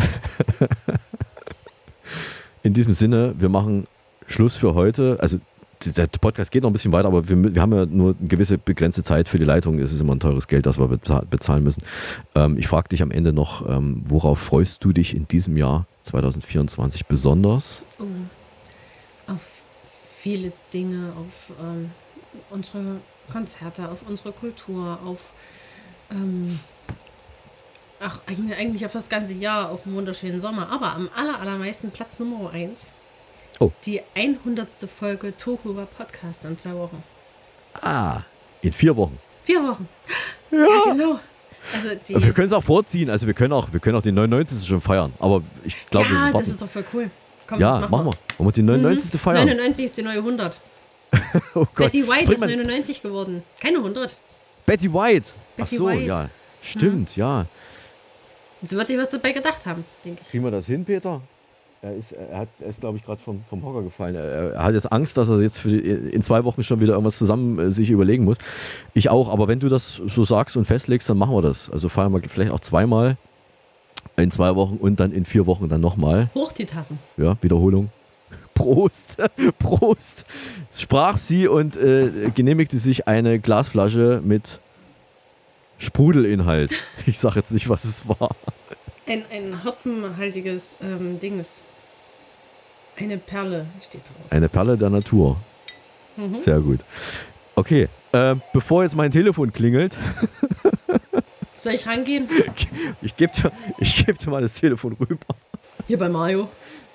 Speaker 1: In diesem Sinne, wir machen Schluss für heute. Also der Podcast geht noch ein bisschen weiter, aber wir, wir haben ja nur eine gewisse begrenzte Zeit für die Leitung. Es ist immer ein teures Geld, das wir bezahlen müssen. Ähm, ich frage dich am Ende noch, ähm, worauf freust du dich in diesem Jahr zwanzig vierundzwanzig besonders?
Speaker 19: Oh, auf viele Dinge, auf ähm, unsere Konzerte, auf unsere Kultur, auf ähm, ach, eigentlich, eigentlich auf das ganze Jahr, auf einen wunderschönen Sommer. Aber am aller, allermeisten Platz Nummer eins.
Speaker 1: Oh.
Speaker 19: Die hundertste Folge Tohuwa Podcast in zwei Wochen.
Speaker 1: Ah, in vier Wochen.
Speaker 19: Vier Wochen.
Speaker 1: Ja,
Speaker 19: ja genau. Also die
Speaker 1: wir können es auch vorziehen, also wir können auch, wir können auch den neunundneunzigsten schon feiern, aber ich glaube,
Speaker 19: ja,
Speaker 1: wir warten.
Speaker 19: Das ist doch voll cool. Komm,
Speaker 1: ja,
Speaker 19: das machen
Speaker 1: machen wir. Wollen wir die neunundneunzigste
Speaker 19: Mhm.
Speaker 1: feiern?
Speaker 19: neunundneunzig ist die neue hundert.
Speaker 1: Oh Gott.
Speaker 19: Betty White ist
Speaker 1: man...
Speaker 19: neunundneunzig geworden. Keine hundert.
Speaker 1: Betty White? Ach
Speaker 19: Betty
Speaker 1: so,
Speaker 19: White.
Speaker 1: ja. Stimmt, ja.
Speaker 19: Und so wird sich was dabei gedacht haben, denke ich.
Speaker 1: Kriegen wir das hin, Peter? Er ist, er hat, er ist glaube ich, gerade vom, vom Hocker gefallen. Er, er hat jetzt Angst, dass er jetzt für die, in zwei Wochen schon wieder irgendwas zusammen äh, sich überlegen muss. Ich auch, aber wenn du das so sagst und festlegst, dann machen wir das. Also feiern wir vielleicht auch zweimal in zwei Wochen und dann in vier Wochen dann nochmal.
Speaker 19: Hoch die Tassen.
Speaker 1: Ja, Wiederholung. Prost, Prost. Sprach sie und äh, genehmigte sich eine Glasflasche mit Sprudelinhalt. Ich sag jetzt nicht, was es war.
Speaker 19: Ein, ein hopfenhaltiges ähm, Dings. Eine Perle steht drauf.
Speaker 1: Eine Perle der Natur.
Speaker 19: Mhm.
Speaker 1: Sehr gut. Okay, äh, bevor jetzt mein Telefon klingelt.
Speaker 19: Soll ich rangehen?
Speaker 1: Ich gebe dir, ich geb dir mal das Telefon rüber.
Speaker 19: Hier bei Mario.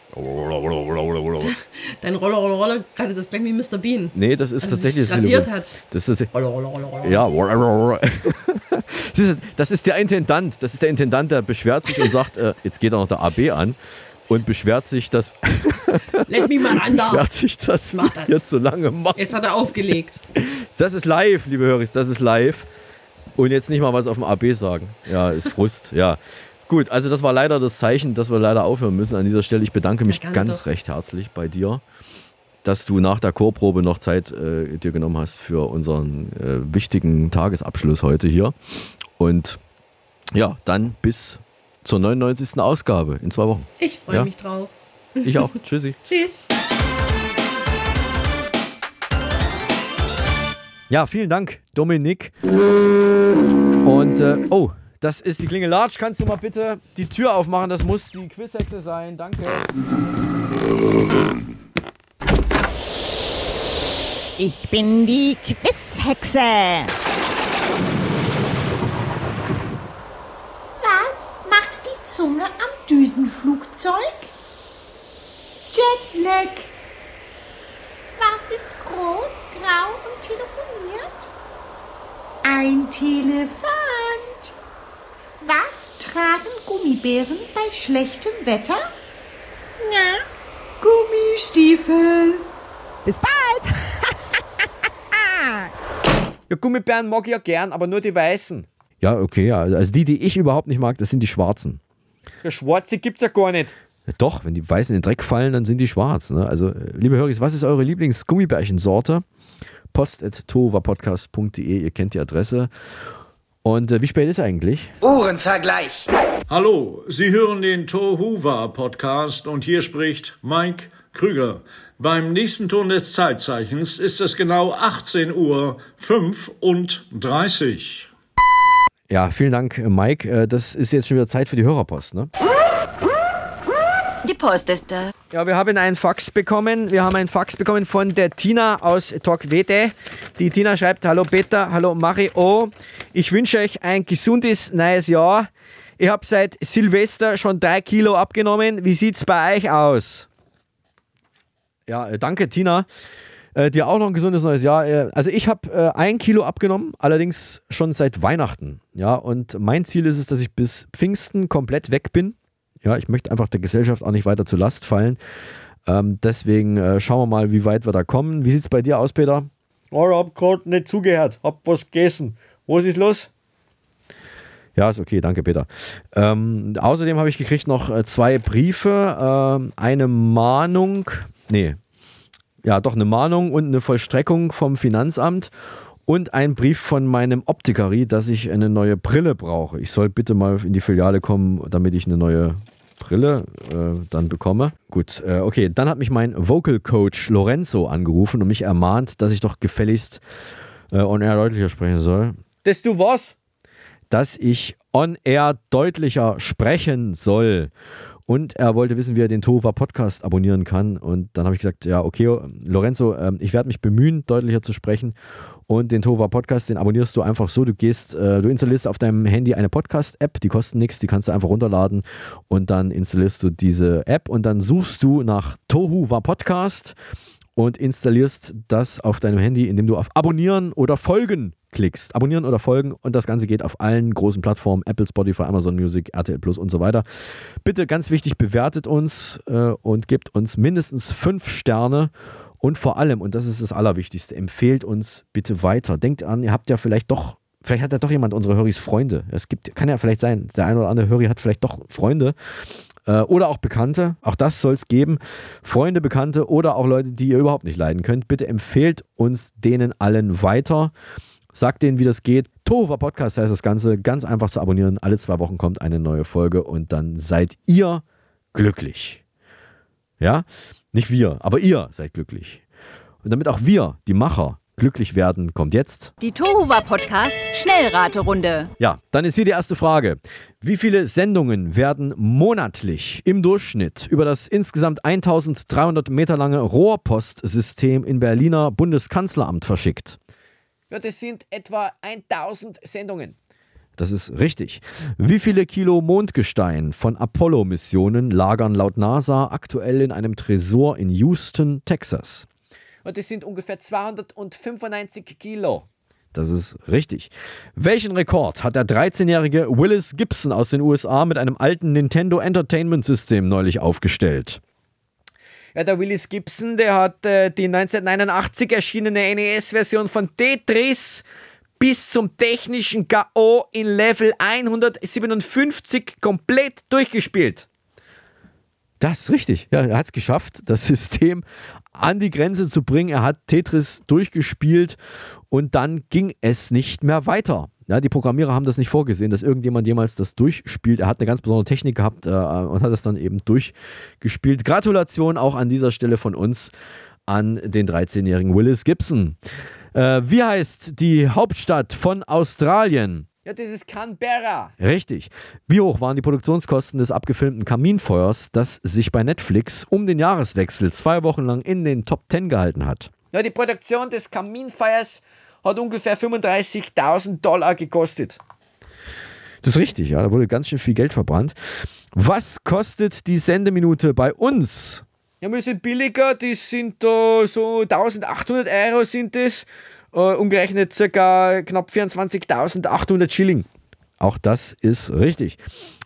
Speaker 19: Dein Roller, Roller, Roller, gerade das klingt wie Mister Bean.
Speaker 1: Nee, das ist
Speaker 19: also
Speaker 1: tatsächlich
Speaker 19: das Telefon. Hat.
Speaker 1: Das ist Roller, Roller, Roller. Ja, das ist der Intendant. Das ist der Intendant, der beschwert sich und sagt, äh, jetzt geht auch noch der A B an und beschwert sich, dass
Speaker 19: Let me mal an da.
Speaker 1: Beschwert sich, dass
Speaker 19: Mach das.
Speaker 1: wir zu lange machen.
Speaker 19: Jetzt hat er aufgelegt.
Speaker 1: Das ist live, liebe Höris, das ist live. Und jetzt nicht mal was auf dem A B sagen. Ja, ist Frust, ja. Gut, also das war leider das Zeichen, dass wir leider aufhören müssen an dieser Stelle. Ich bedanke mich ganz doch. recht herzlich bei dir, dass du nach der Chorprobe noch Zeit äh, dir genommen hast für unseren äh, wichtigen Tagesabschluss heute hier. Und ja, dann bis zur neunundneunzigsten Ausgabe in zwei Wochen.
Speaker 19: Ich freue
Speaker 1: ja?
Speaker 19: mich drauf.
Speaker 1: Ich auch. Tschüssi.
Speaker 19: Tschüss.
Speaker 1: Ja, vielen Dank, Dominik. Und, äh, oh, das ist die Klingel. Large, kannst du mal bitte die Tür aufmachen? Das muss die Quizhexe sein. Danke.
Speaker 20: Ich bin die Quizhexe.
Speaker 21: Was macht die Zunge am Düsenflugzeug? Jetlag. Was ist groß, grau und telefoniert? Ein Telefant. Was tragen Gummibären bei schlechtem Wetter? Ja, Gummistiefel.
Speaker 20: Bis bald.
Speaker 14: Ja, Gummibären mag ich ja gern, aber nur die weißen.
Speaker 1: Ja, okay, ja. Also die, die ich überhaupt nicht mag, das sind die schwarzen.
Speaker 14: Ja, schwarze gibt's ja gar nicht.
Speaker 1: Ja, doch, wenn die weißen in den Dreck fallen, dann sind die schwarz. Ne? Also, liebe Höris, was ist eure Lieblings-Gummibärchensorte? post at tovapodcast punkt de, ihr kennt die Adresse. Und äh, wie spät ist eigentlich?
Speaker 22: Uhrenvergleich.
Speaker 23: Hallo, Sie hören den Tohuwa Podcast und hier spricht Mike Krüger. Beim nächsten Ton des Zeitzeichens ist es genau achtzehn Uhr fünfunddreißig.
Speaker 1: Ja, vielen Dank, Mike. Das ist jetzt schon wieder Zeit für die Hörerpost, ne?
Speaker 24: Die Post ist da.
Speaker 14: Ja, wir haben einen Fax bekommen. Wir haben einen Fax bekommen von der Tina aus Torquede. Die Tina schreibt: Hallo Peter, hallo Mario. Ich wünsche euch ein gesundes neues Jahr. Ich habe seit Silvester schon drei Kilo abgenommen. Wie sieht's bei euch aus? Ja, danke Tina. Äh, dir auch noch ein gesundes neues Jahr. Äh, also ich habe äh, ein Kilo abgenommen, allerdings schon seit Weihnachten. Ja, und mein Ziel ist es, dass ich bis Pfingsten komplett weg bin. Ja, ich möchte einfach der Gesellschaft auch nicht weiter zur Last fallen. Ähm, deswegen äh, schauen wir mal, wie weit wir da kommen. Wie sieht's bei dir aus, Peter? Oh, ich hab gerade nicht zugehört. Hab was gegessen. Was ist los?
Speaker 1: Ja, ist okay, danke Peter. Ähm, außerdem habe ich gekriegt noch äh, zwei Briefe, äh, eine Mahnung, nee, ja doch eine Mahnung und eine Vollstreckung vom Finanzamt und ein Brief von meinem Optikerie, dass ich eine neue Brille brauche. Ich soll bitte mal in die Filiale kommen, damit ich eine neue Brille äh, dann bekomme. Gut, äh, okay, dann hat mich mein Vocal Coach Lorenzo angerufen und mich ermahnt, dass ich doch gefälligst äh, on-air deutlicher sprechen soll.
Speaker 14: Dass du was?
Speaker 1: Dass ich on-air deutlicher sprechen soll. Und er wollte wissen, wie er den Tova Podcast abonnieren kann. Und dann habe ich gesagt, ja, okay, Lorenzo, äh, ich werde mich bemühen, deutlicher zu sprechen. Und den Tova Podcast, den abonnierst du einfach so. Du gehst, äh, du installierst auf deinem Handy eine Podcast-App, die kostet nichts, die kannst du einfach runterladen. Und dann installierst du diese App und dann suchst du nach Tohuwa Podcast und installierst das auf deinem Handy, indem du auf Abonnieren oder Folgen klickst. Abonnieren oder folgen und das Ganze geht auf allen großen Plattformen, Apple, Spotify, Amazon Music, R T L Plus und so weiter. Bitte, ganz wichtig, bewertet uns äh, und gebt uns mindestens fünf Sterne und vor allem, und das ist das Allerwichtigste, empfehlt uns bitte weiter. Denkt an, ihr habt ja vielleicht doch Vielleicht hat ja doch jemand unsere Höris Freunde. Es gibt, kann ja vielleicht sein, der eine oder andere Höri hat vielleicht doch Freunde äh, oder auch Bekannte. Auch das soll es geben. Freunde, Bekannte oder auch Leute, die ihr überhaupt nicht leiden könnt. Bitte empfehlt uns denen allen weiter. Sagt denen, wie das geht. Tohuwa Podcast heißt das Ganze. Ganz einfach zu abonnieren. Alle zwei Wochen kommt eine neue Folge und dann seid ihr glücklich. Ja? Nicht wir, aber ihr seid glücklich. Und damit auch wir, die Macher, glücklich werden, kommt jetzt
Speaker 17: Die Tohuwa Podcast Schnellraterunde.
Speaker 1: Ja, dann ist hier die erste Frage. Wie viele Sendungen werden monatlich im Durchschnitt über das insgesamt eintausenddreihundert Meter lange Rohrpostsystem im Berliner Bundeskanzleramt verschickt?
Speaker 14: Ja, das sind etwa tausend Sendungen.
Speaker 1: Das ist richtig. Wie viele Kilo Mondgestein von Apollo-Missionen lagern laut NASA aktuell in einem Tresor in Houston, Texas?
Speaker 14: Und das sind ungefähr zweihundertfünfundneunzig Kilo.
Speaker 1: Das ist richtig. Welchen Rekord hat der dreizehnjährige Willis Gibson aus den U S A mit einem alten Nintendo Entertainment System neulich aufgestellt?
Speaker 14: Ja, der Willis Gibson, der hat äh, die neunzehnhundertneunundachtzig erschienene N E S-Version von Tetris bis zum technischen K O in Level hundertsiebenundfünfzig komplett durchgespielt.
Speaker 1: Das ist richtig. Ja, er hat es geschafft, das System an die Grenze zu bringen. Er hat Tetris durchgespielt und dann ging es nicht mehr weiter. Ja, die Programmierer haben das nicht vorgesehen, dass irgendjemand jemals das durchspielt. Er hat eine ganz besondere Technik gehabt äh, und hat das dann eben durchgespielt. Gratulation auch an dieser Stelle von uns an den dreizehnjährigen Willis Gibson. Äh, wie heißt die Hauptstadt von Australien?
Speaker 14: Ja, das ist Canberra.
Speaker 1: Richtig. Wie hoch waren die Produktionskosten des abgefilmten Kaminfeuers, das sich bei Netflix um den Jahreswechsel zwei Wochen lang in den Top Ten gehalten hat?
Speaker 14: Ja, die Produktion des Kaminfeuers hat ungefähr fünfunddreißigtausend Dollar gekostet.
Speaker 1: Das ist richtig, ja. Da wurde ganz schön viel Geld verbrannt. Was kostet die Sendeminute bei uns?
Speaker 14: Ja, wir sind billiger. Die sind da so eintausendachthundert Euro sind das. Uh, umgerechnet ca. knapp vierundzwanzigtausendachthundert Schilling.
Speaker 1: Auch das ist richtig.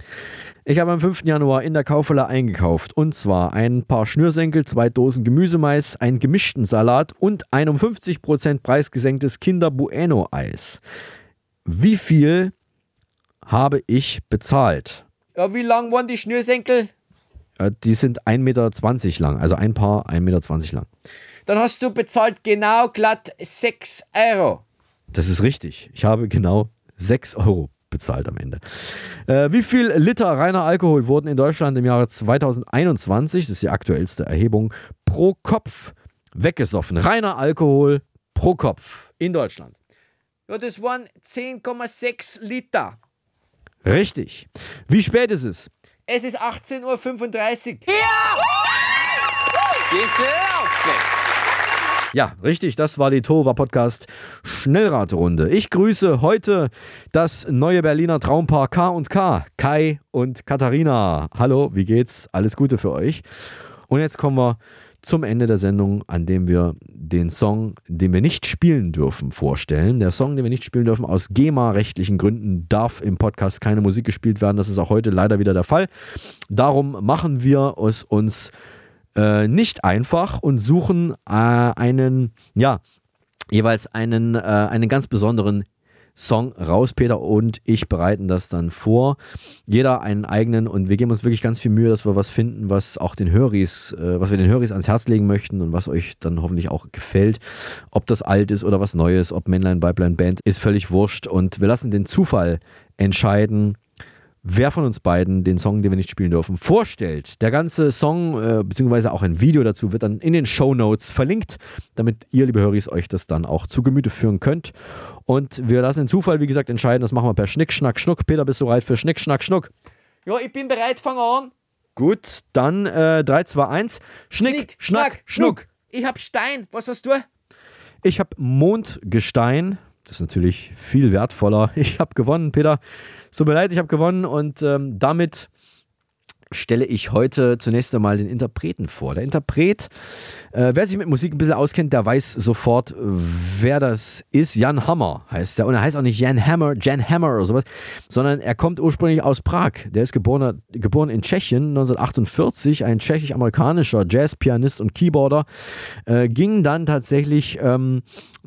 Speaker 1: Ich habe am fünften Januar in der Kaufhalle eingekauft. Und zwar ein paar Schnürsenkel, zwei Dosen Gemüsemais, einen gemischten Salat und ein um fünfzig Prozent preisgesenktes Kinder Bueno Eis. Wie viel habe ich bezahlt?
Speaker 14: Ja, wie lang waren die Schnürsenkel?
Speaker 1: Äh, die sind ein Meter zwanzig lang. Also ein Paar ein Meter zwanzig lang.
Speaker 14: Dann hast du bezahlt genau glatt sechs Euro.
Speaker 1: Das ist richtig. Ich habe genau sechs Euro bezahlt am Ende. Äh, wie viel Liter reiner Alkohol wurden in Deutschland im Jahre zweitausendeinundzwanzig, das ist die aktuellste Erhebung, pro Kopf weggesoffen? Reiner Alkohol pro Kopf in Deutschland.
Speaker 14: Ja, das waren zehn Komma sechs Liter.
Speaker 1: Richtig. Wie spät ist es?
Speaker 14: Es ist achtzehn Uhr fünfunddreißig.
Speaker 8: Ja! Unglaublich!
Speaker 1: Ja, richtig, das war die Tohuwa Podcast Schnellraterunde. Ich grüße heute das neue Berliner Traumpaar K und K, Kai und Katharina. Hallo, wie geht's? Alles Gute für euch. Und jetzt kommen wir zum Ende der Sendung, an dem wir den Song, den wir nicht spielen dürfen, vorstellen. Der Song, den wir nicht spielen dürfen, aus GEMA-rechtlichen Gründen darf im Podcast keine Musik gespielt werden. Das ist auch heute leider wieder der Fall. Darum machen wir es uns nicht einfach und suchen äh, einen, ja, jeweils einen, äh, einen ganz besonderen Song raus. Peter und ich bereiten das dann vor. Jeder einen eigenen und wir geben uns wirklich ganz viel Mühe, dass wir was finden, was auch den Höris, äh, was wir den Höris ans Herz legen möchten und was euch dann hoffentlich auch gefällt. Ob das alt ist oder was Neues, ob Männlein, Weiblein, Band, ist völlig wurscht und wir lassen den Zufall entscheiden, wer von uns beiden den Song, den wir nicht spielen dürfen, vorstellt. Der ganze Song, äh, beziehungsweise auch ein Video dazu, wird dann in den Shownotes verlinkt, damit ihr, liebe Höris, euch das dann auch zu Gemüte führen könnt. Und wir lassen den Zufall, wie gesagt, entscheiden. Das machen wir per Schnick, Schnack, Schnuck. Peter, bist du bereit für Schnick, Schnack, Schnuck?
Speaker 14: Ja, ich bin bereit, fang an.
Speaker 1: Gut, dann äh, drei, zwei, eins. Schnick, Schnick Schnack, Schnack, Schnuck.
Speaker 14: Ich hab Stein. Was hast du?
Speaker 1: Ich hab Mondgestein. Das ist natürlich viel wertvoller. Ich habe gewonnen, Peter. Es tut mir leid, ich habe gewonnen und ähm, damit stelle ich heute zunächst einmal den Interpreten vor. Der Interpret, äh, wer sich mit Musik ein bisschen auskennt, der weiß sofort, wer das ist. Jan Hammer heißt er. Und er heißt auch nicht Jan Hammer, Jan Hammer oder sowas, sondern er kommt ursprünglich aus Prag. Der ist geboren, geboren in Tschechien neunzehnhundertachtundvierzig, ein tschechisch-amerikanischer Jazzpianist und Keyboarder. Äh, ging dann tatsächlich ähm,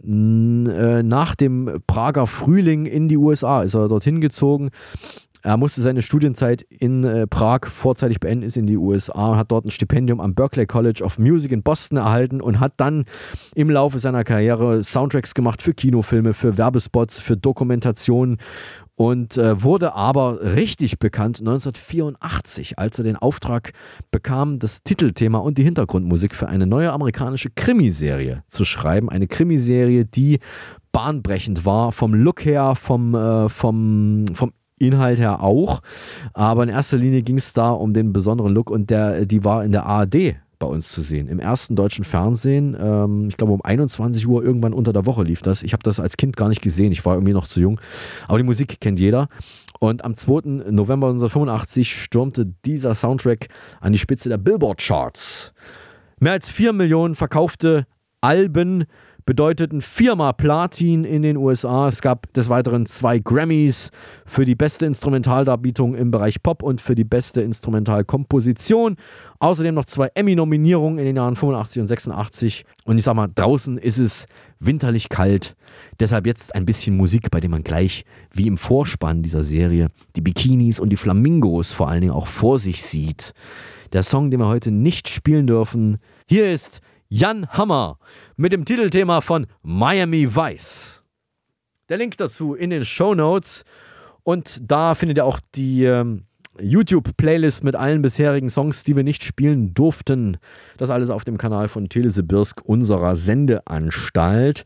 Speaker 1: n, äh, nach dem Prager Frühling in die U S A, ist er dorthin gezogen. Er musste seine Studienzeit in äh, Prag vorzeitig beenden, ist in die U S A, hat dort ein Stipendium am Berklee College of Music in Boston erhalten und hat dann im Laufe seiner Karriere Soundtracks gemacht für Kinofilme, für Werbespots, für Dokumentationen und äh, wurde aber richtig bekannt neunzehnhundertvierundachtzig, als er den Auftrag bekam, das Titelthema und die Hintergrundmusik für eine neue amerikanische Krimiserie zu schreiben. Eine Krimiserie, die bahnbrechend war, vom Look her, vom, äh, vom, vom Inhalt her auch, aber in erster Linie ging es da um den besonderen Look und der, die war in der A R D bei uns zu sehen, im ersten deutschen Fernsehen, ähm, ich glaube um einundzwanzig Uhr irgendwann unter der Woche lief das. Ich habe das als Kind gar nicht gesehen, ich war irgendwie noch zu jung, aber die Musik kennt jeder und am zweiten November neunzehnhundertfünfundachtzig stürmte dieser Soundtrack an die Spitze der Billboard-Charts. Mehr als vier Millionen verkaufte Alben bedeuteten viermal Platin in den U S A. Es gab des Weiteren zwei Grammys für die beste Instrumentaldarbietung im Bereich Pop und für die beste Instrumentalkomposition. Außerdem noch zwei Emmy-Nominierungen in den Jahren fünfundachtzig und sechsundachtzig. Und ich sag mal, draußen ist es winterlich kalt. Deshalb jetzt ein bisschen Musik, bei dem man gleich, wie im Vorspann dieser Serie, die Bikinis und die Flamingos vor allen Dingen auch vor sich sieht. Der Song, den wir heute nicht spielen dürfen, hier ist Jan Hammer mit dem Titelthema von Miami Vice. Der Link dazu in den Shownotes und da findet ihr auch die ähm, YouTube-Playlist mit allen bisherigen Songs, die wir nicht spielen durften. Das alles auf dem Kanal von Telesibirsk, unserer Sendeanstalt.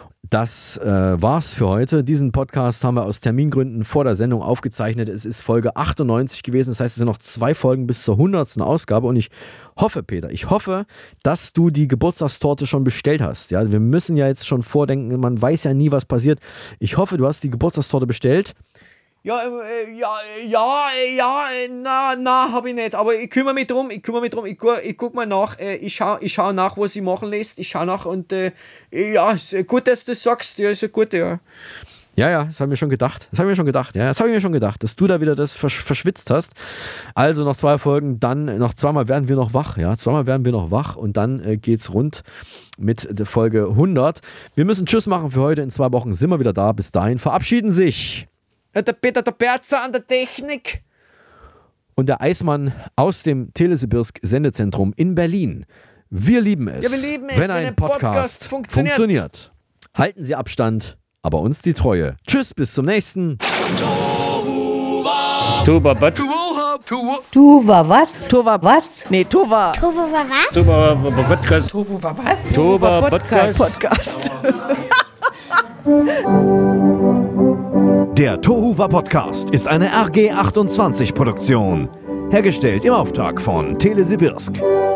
Speaker 1: Das äh, war's für heute. Diesen Podcast haben wir aus Termingründen vor der Sendung aufgezeichnet. Es ist Folge achtundneunzig gewesen. Das heißt, es sind noch zwei Folgen bis zur hundertsten Ausgabe. Und ich hoffe, Peter, ich hoffe, dass du die Geburtstagstorte schon bestellt hast. Ja, wir müssen ja jetzt schon vordenken. Man weiß ja nie, was passiert. Ich hoffe, du hast die Geburtstagstorte bestellt.
Speaker 14: Ja, äh, ja, ja, ja, na, na, hab ich nicht. Aber ich kümmere mich drum, ich kümmere mich drum. Ich, gu, ich guck mal nach, äh, ich schau, ich schau nach, was sie machen lässt. Ich schau nach und äh, ja, ist gut, dass du das sagst. Ja, ist gut, ja.
Speaker 1: Ja, ja, das haben wir schon gedacht. Das haben wir schon gedacht. Ja, das habe ich mir schon gedacht, dass du da wieder das versch- verschwitzt hast. Also noch zwei Folgen, dann noch zweimal werden wir noch wach. Ja, zweimal werden wir noch wach und dann äh, geht's rund mit der Folge hundert. Wir müssen Tschüss machen für heute. In zwei Wochen sind wir wieder da. Bis dahin verabschieden sich
Speaker 14: der Peter der Berzer an der Technik
Speaker 1: und der Eismann aus dem Telesibirsk Sendezentrum in Berlin. Wir lieben es,
Speaker 14: ja, wir lieben es
Speaker 1: wenn, ein wenn Podcast, Podcast funktioniert. funktioniert. Halten Sie Abstand, aber uns die Treue. Tschüss, bis zum nächsten.
Speaker 2: Tuba was?
Speaker 3: Tuba was? Tuba was? Nee, Tuba.
Speaker 21: Tuba war was?
Speaker 2: Tuba Podcast.
Speaker 3: Tuba war was?
Speaker 2: Tuba Podcast.
Speaker 3: Podcast.
Speaker 4: Der Tohuwa Podcast ist eine R G achtundzwanzig Produktion. Hergestellt im Auftrag von Telesibirsk.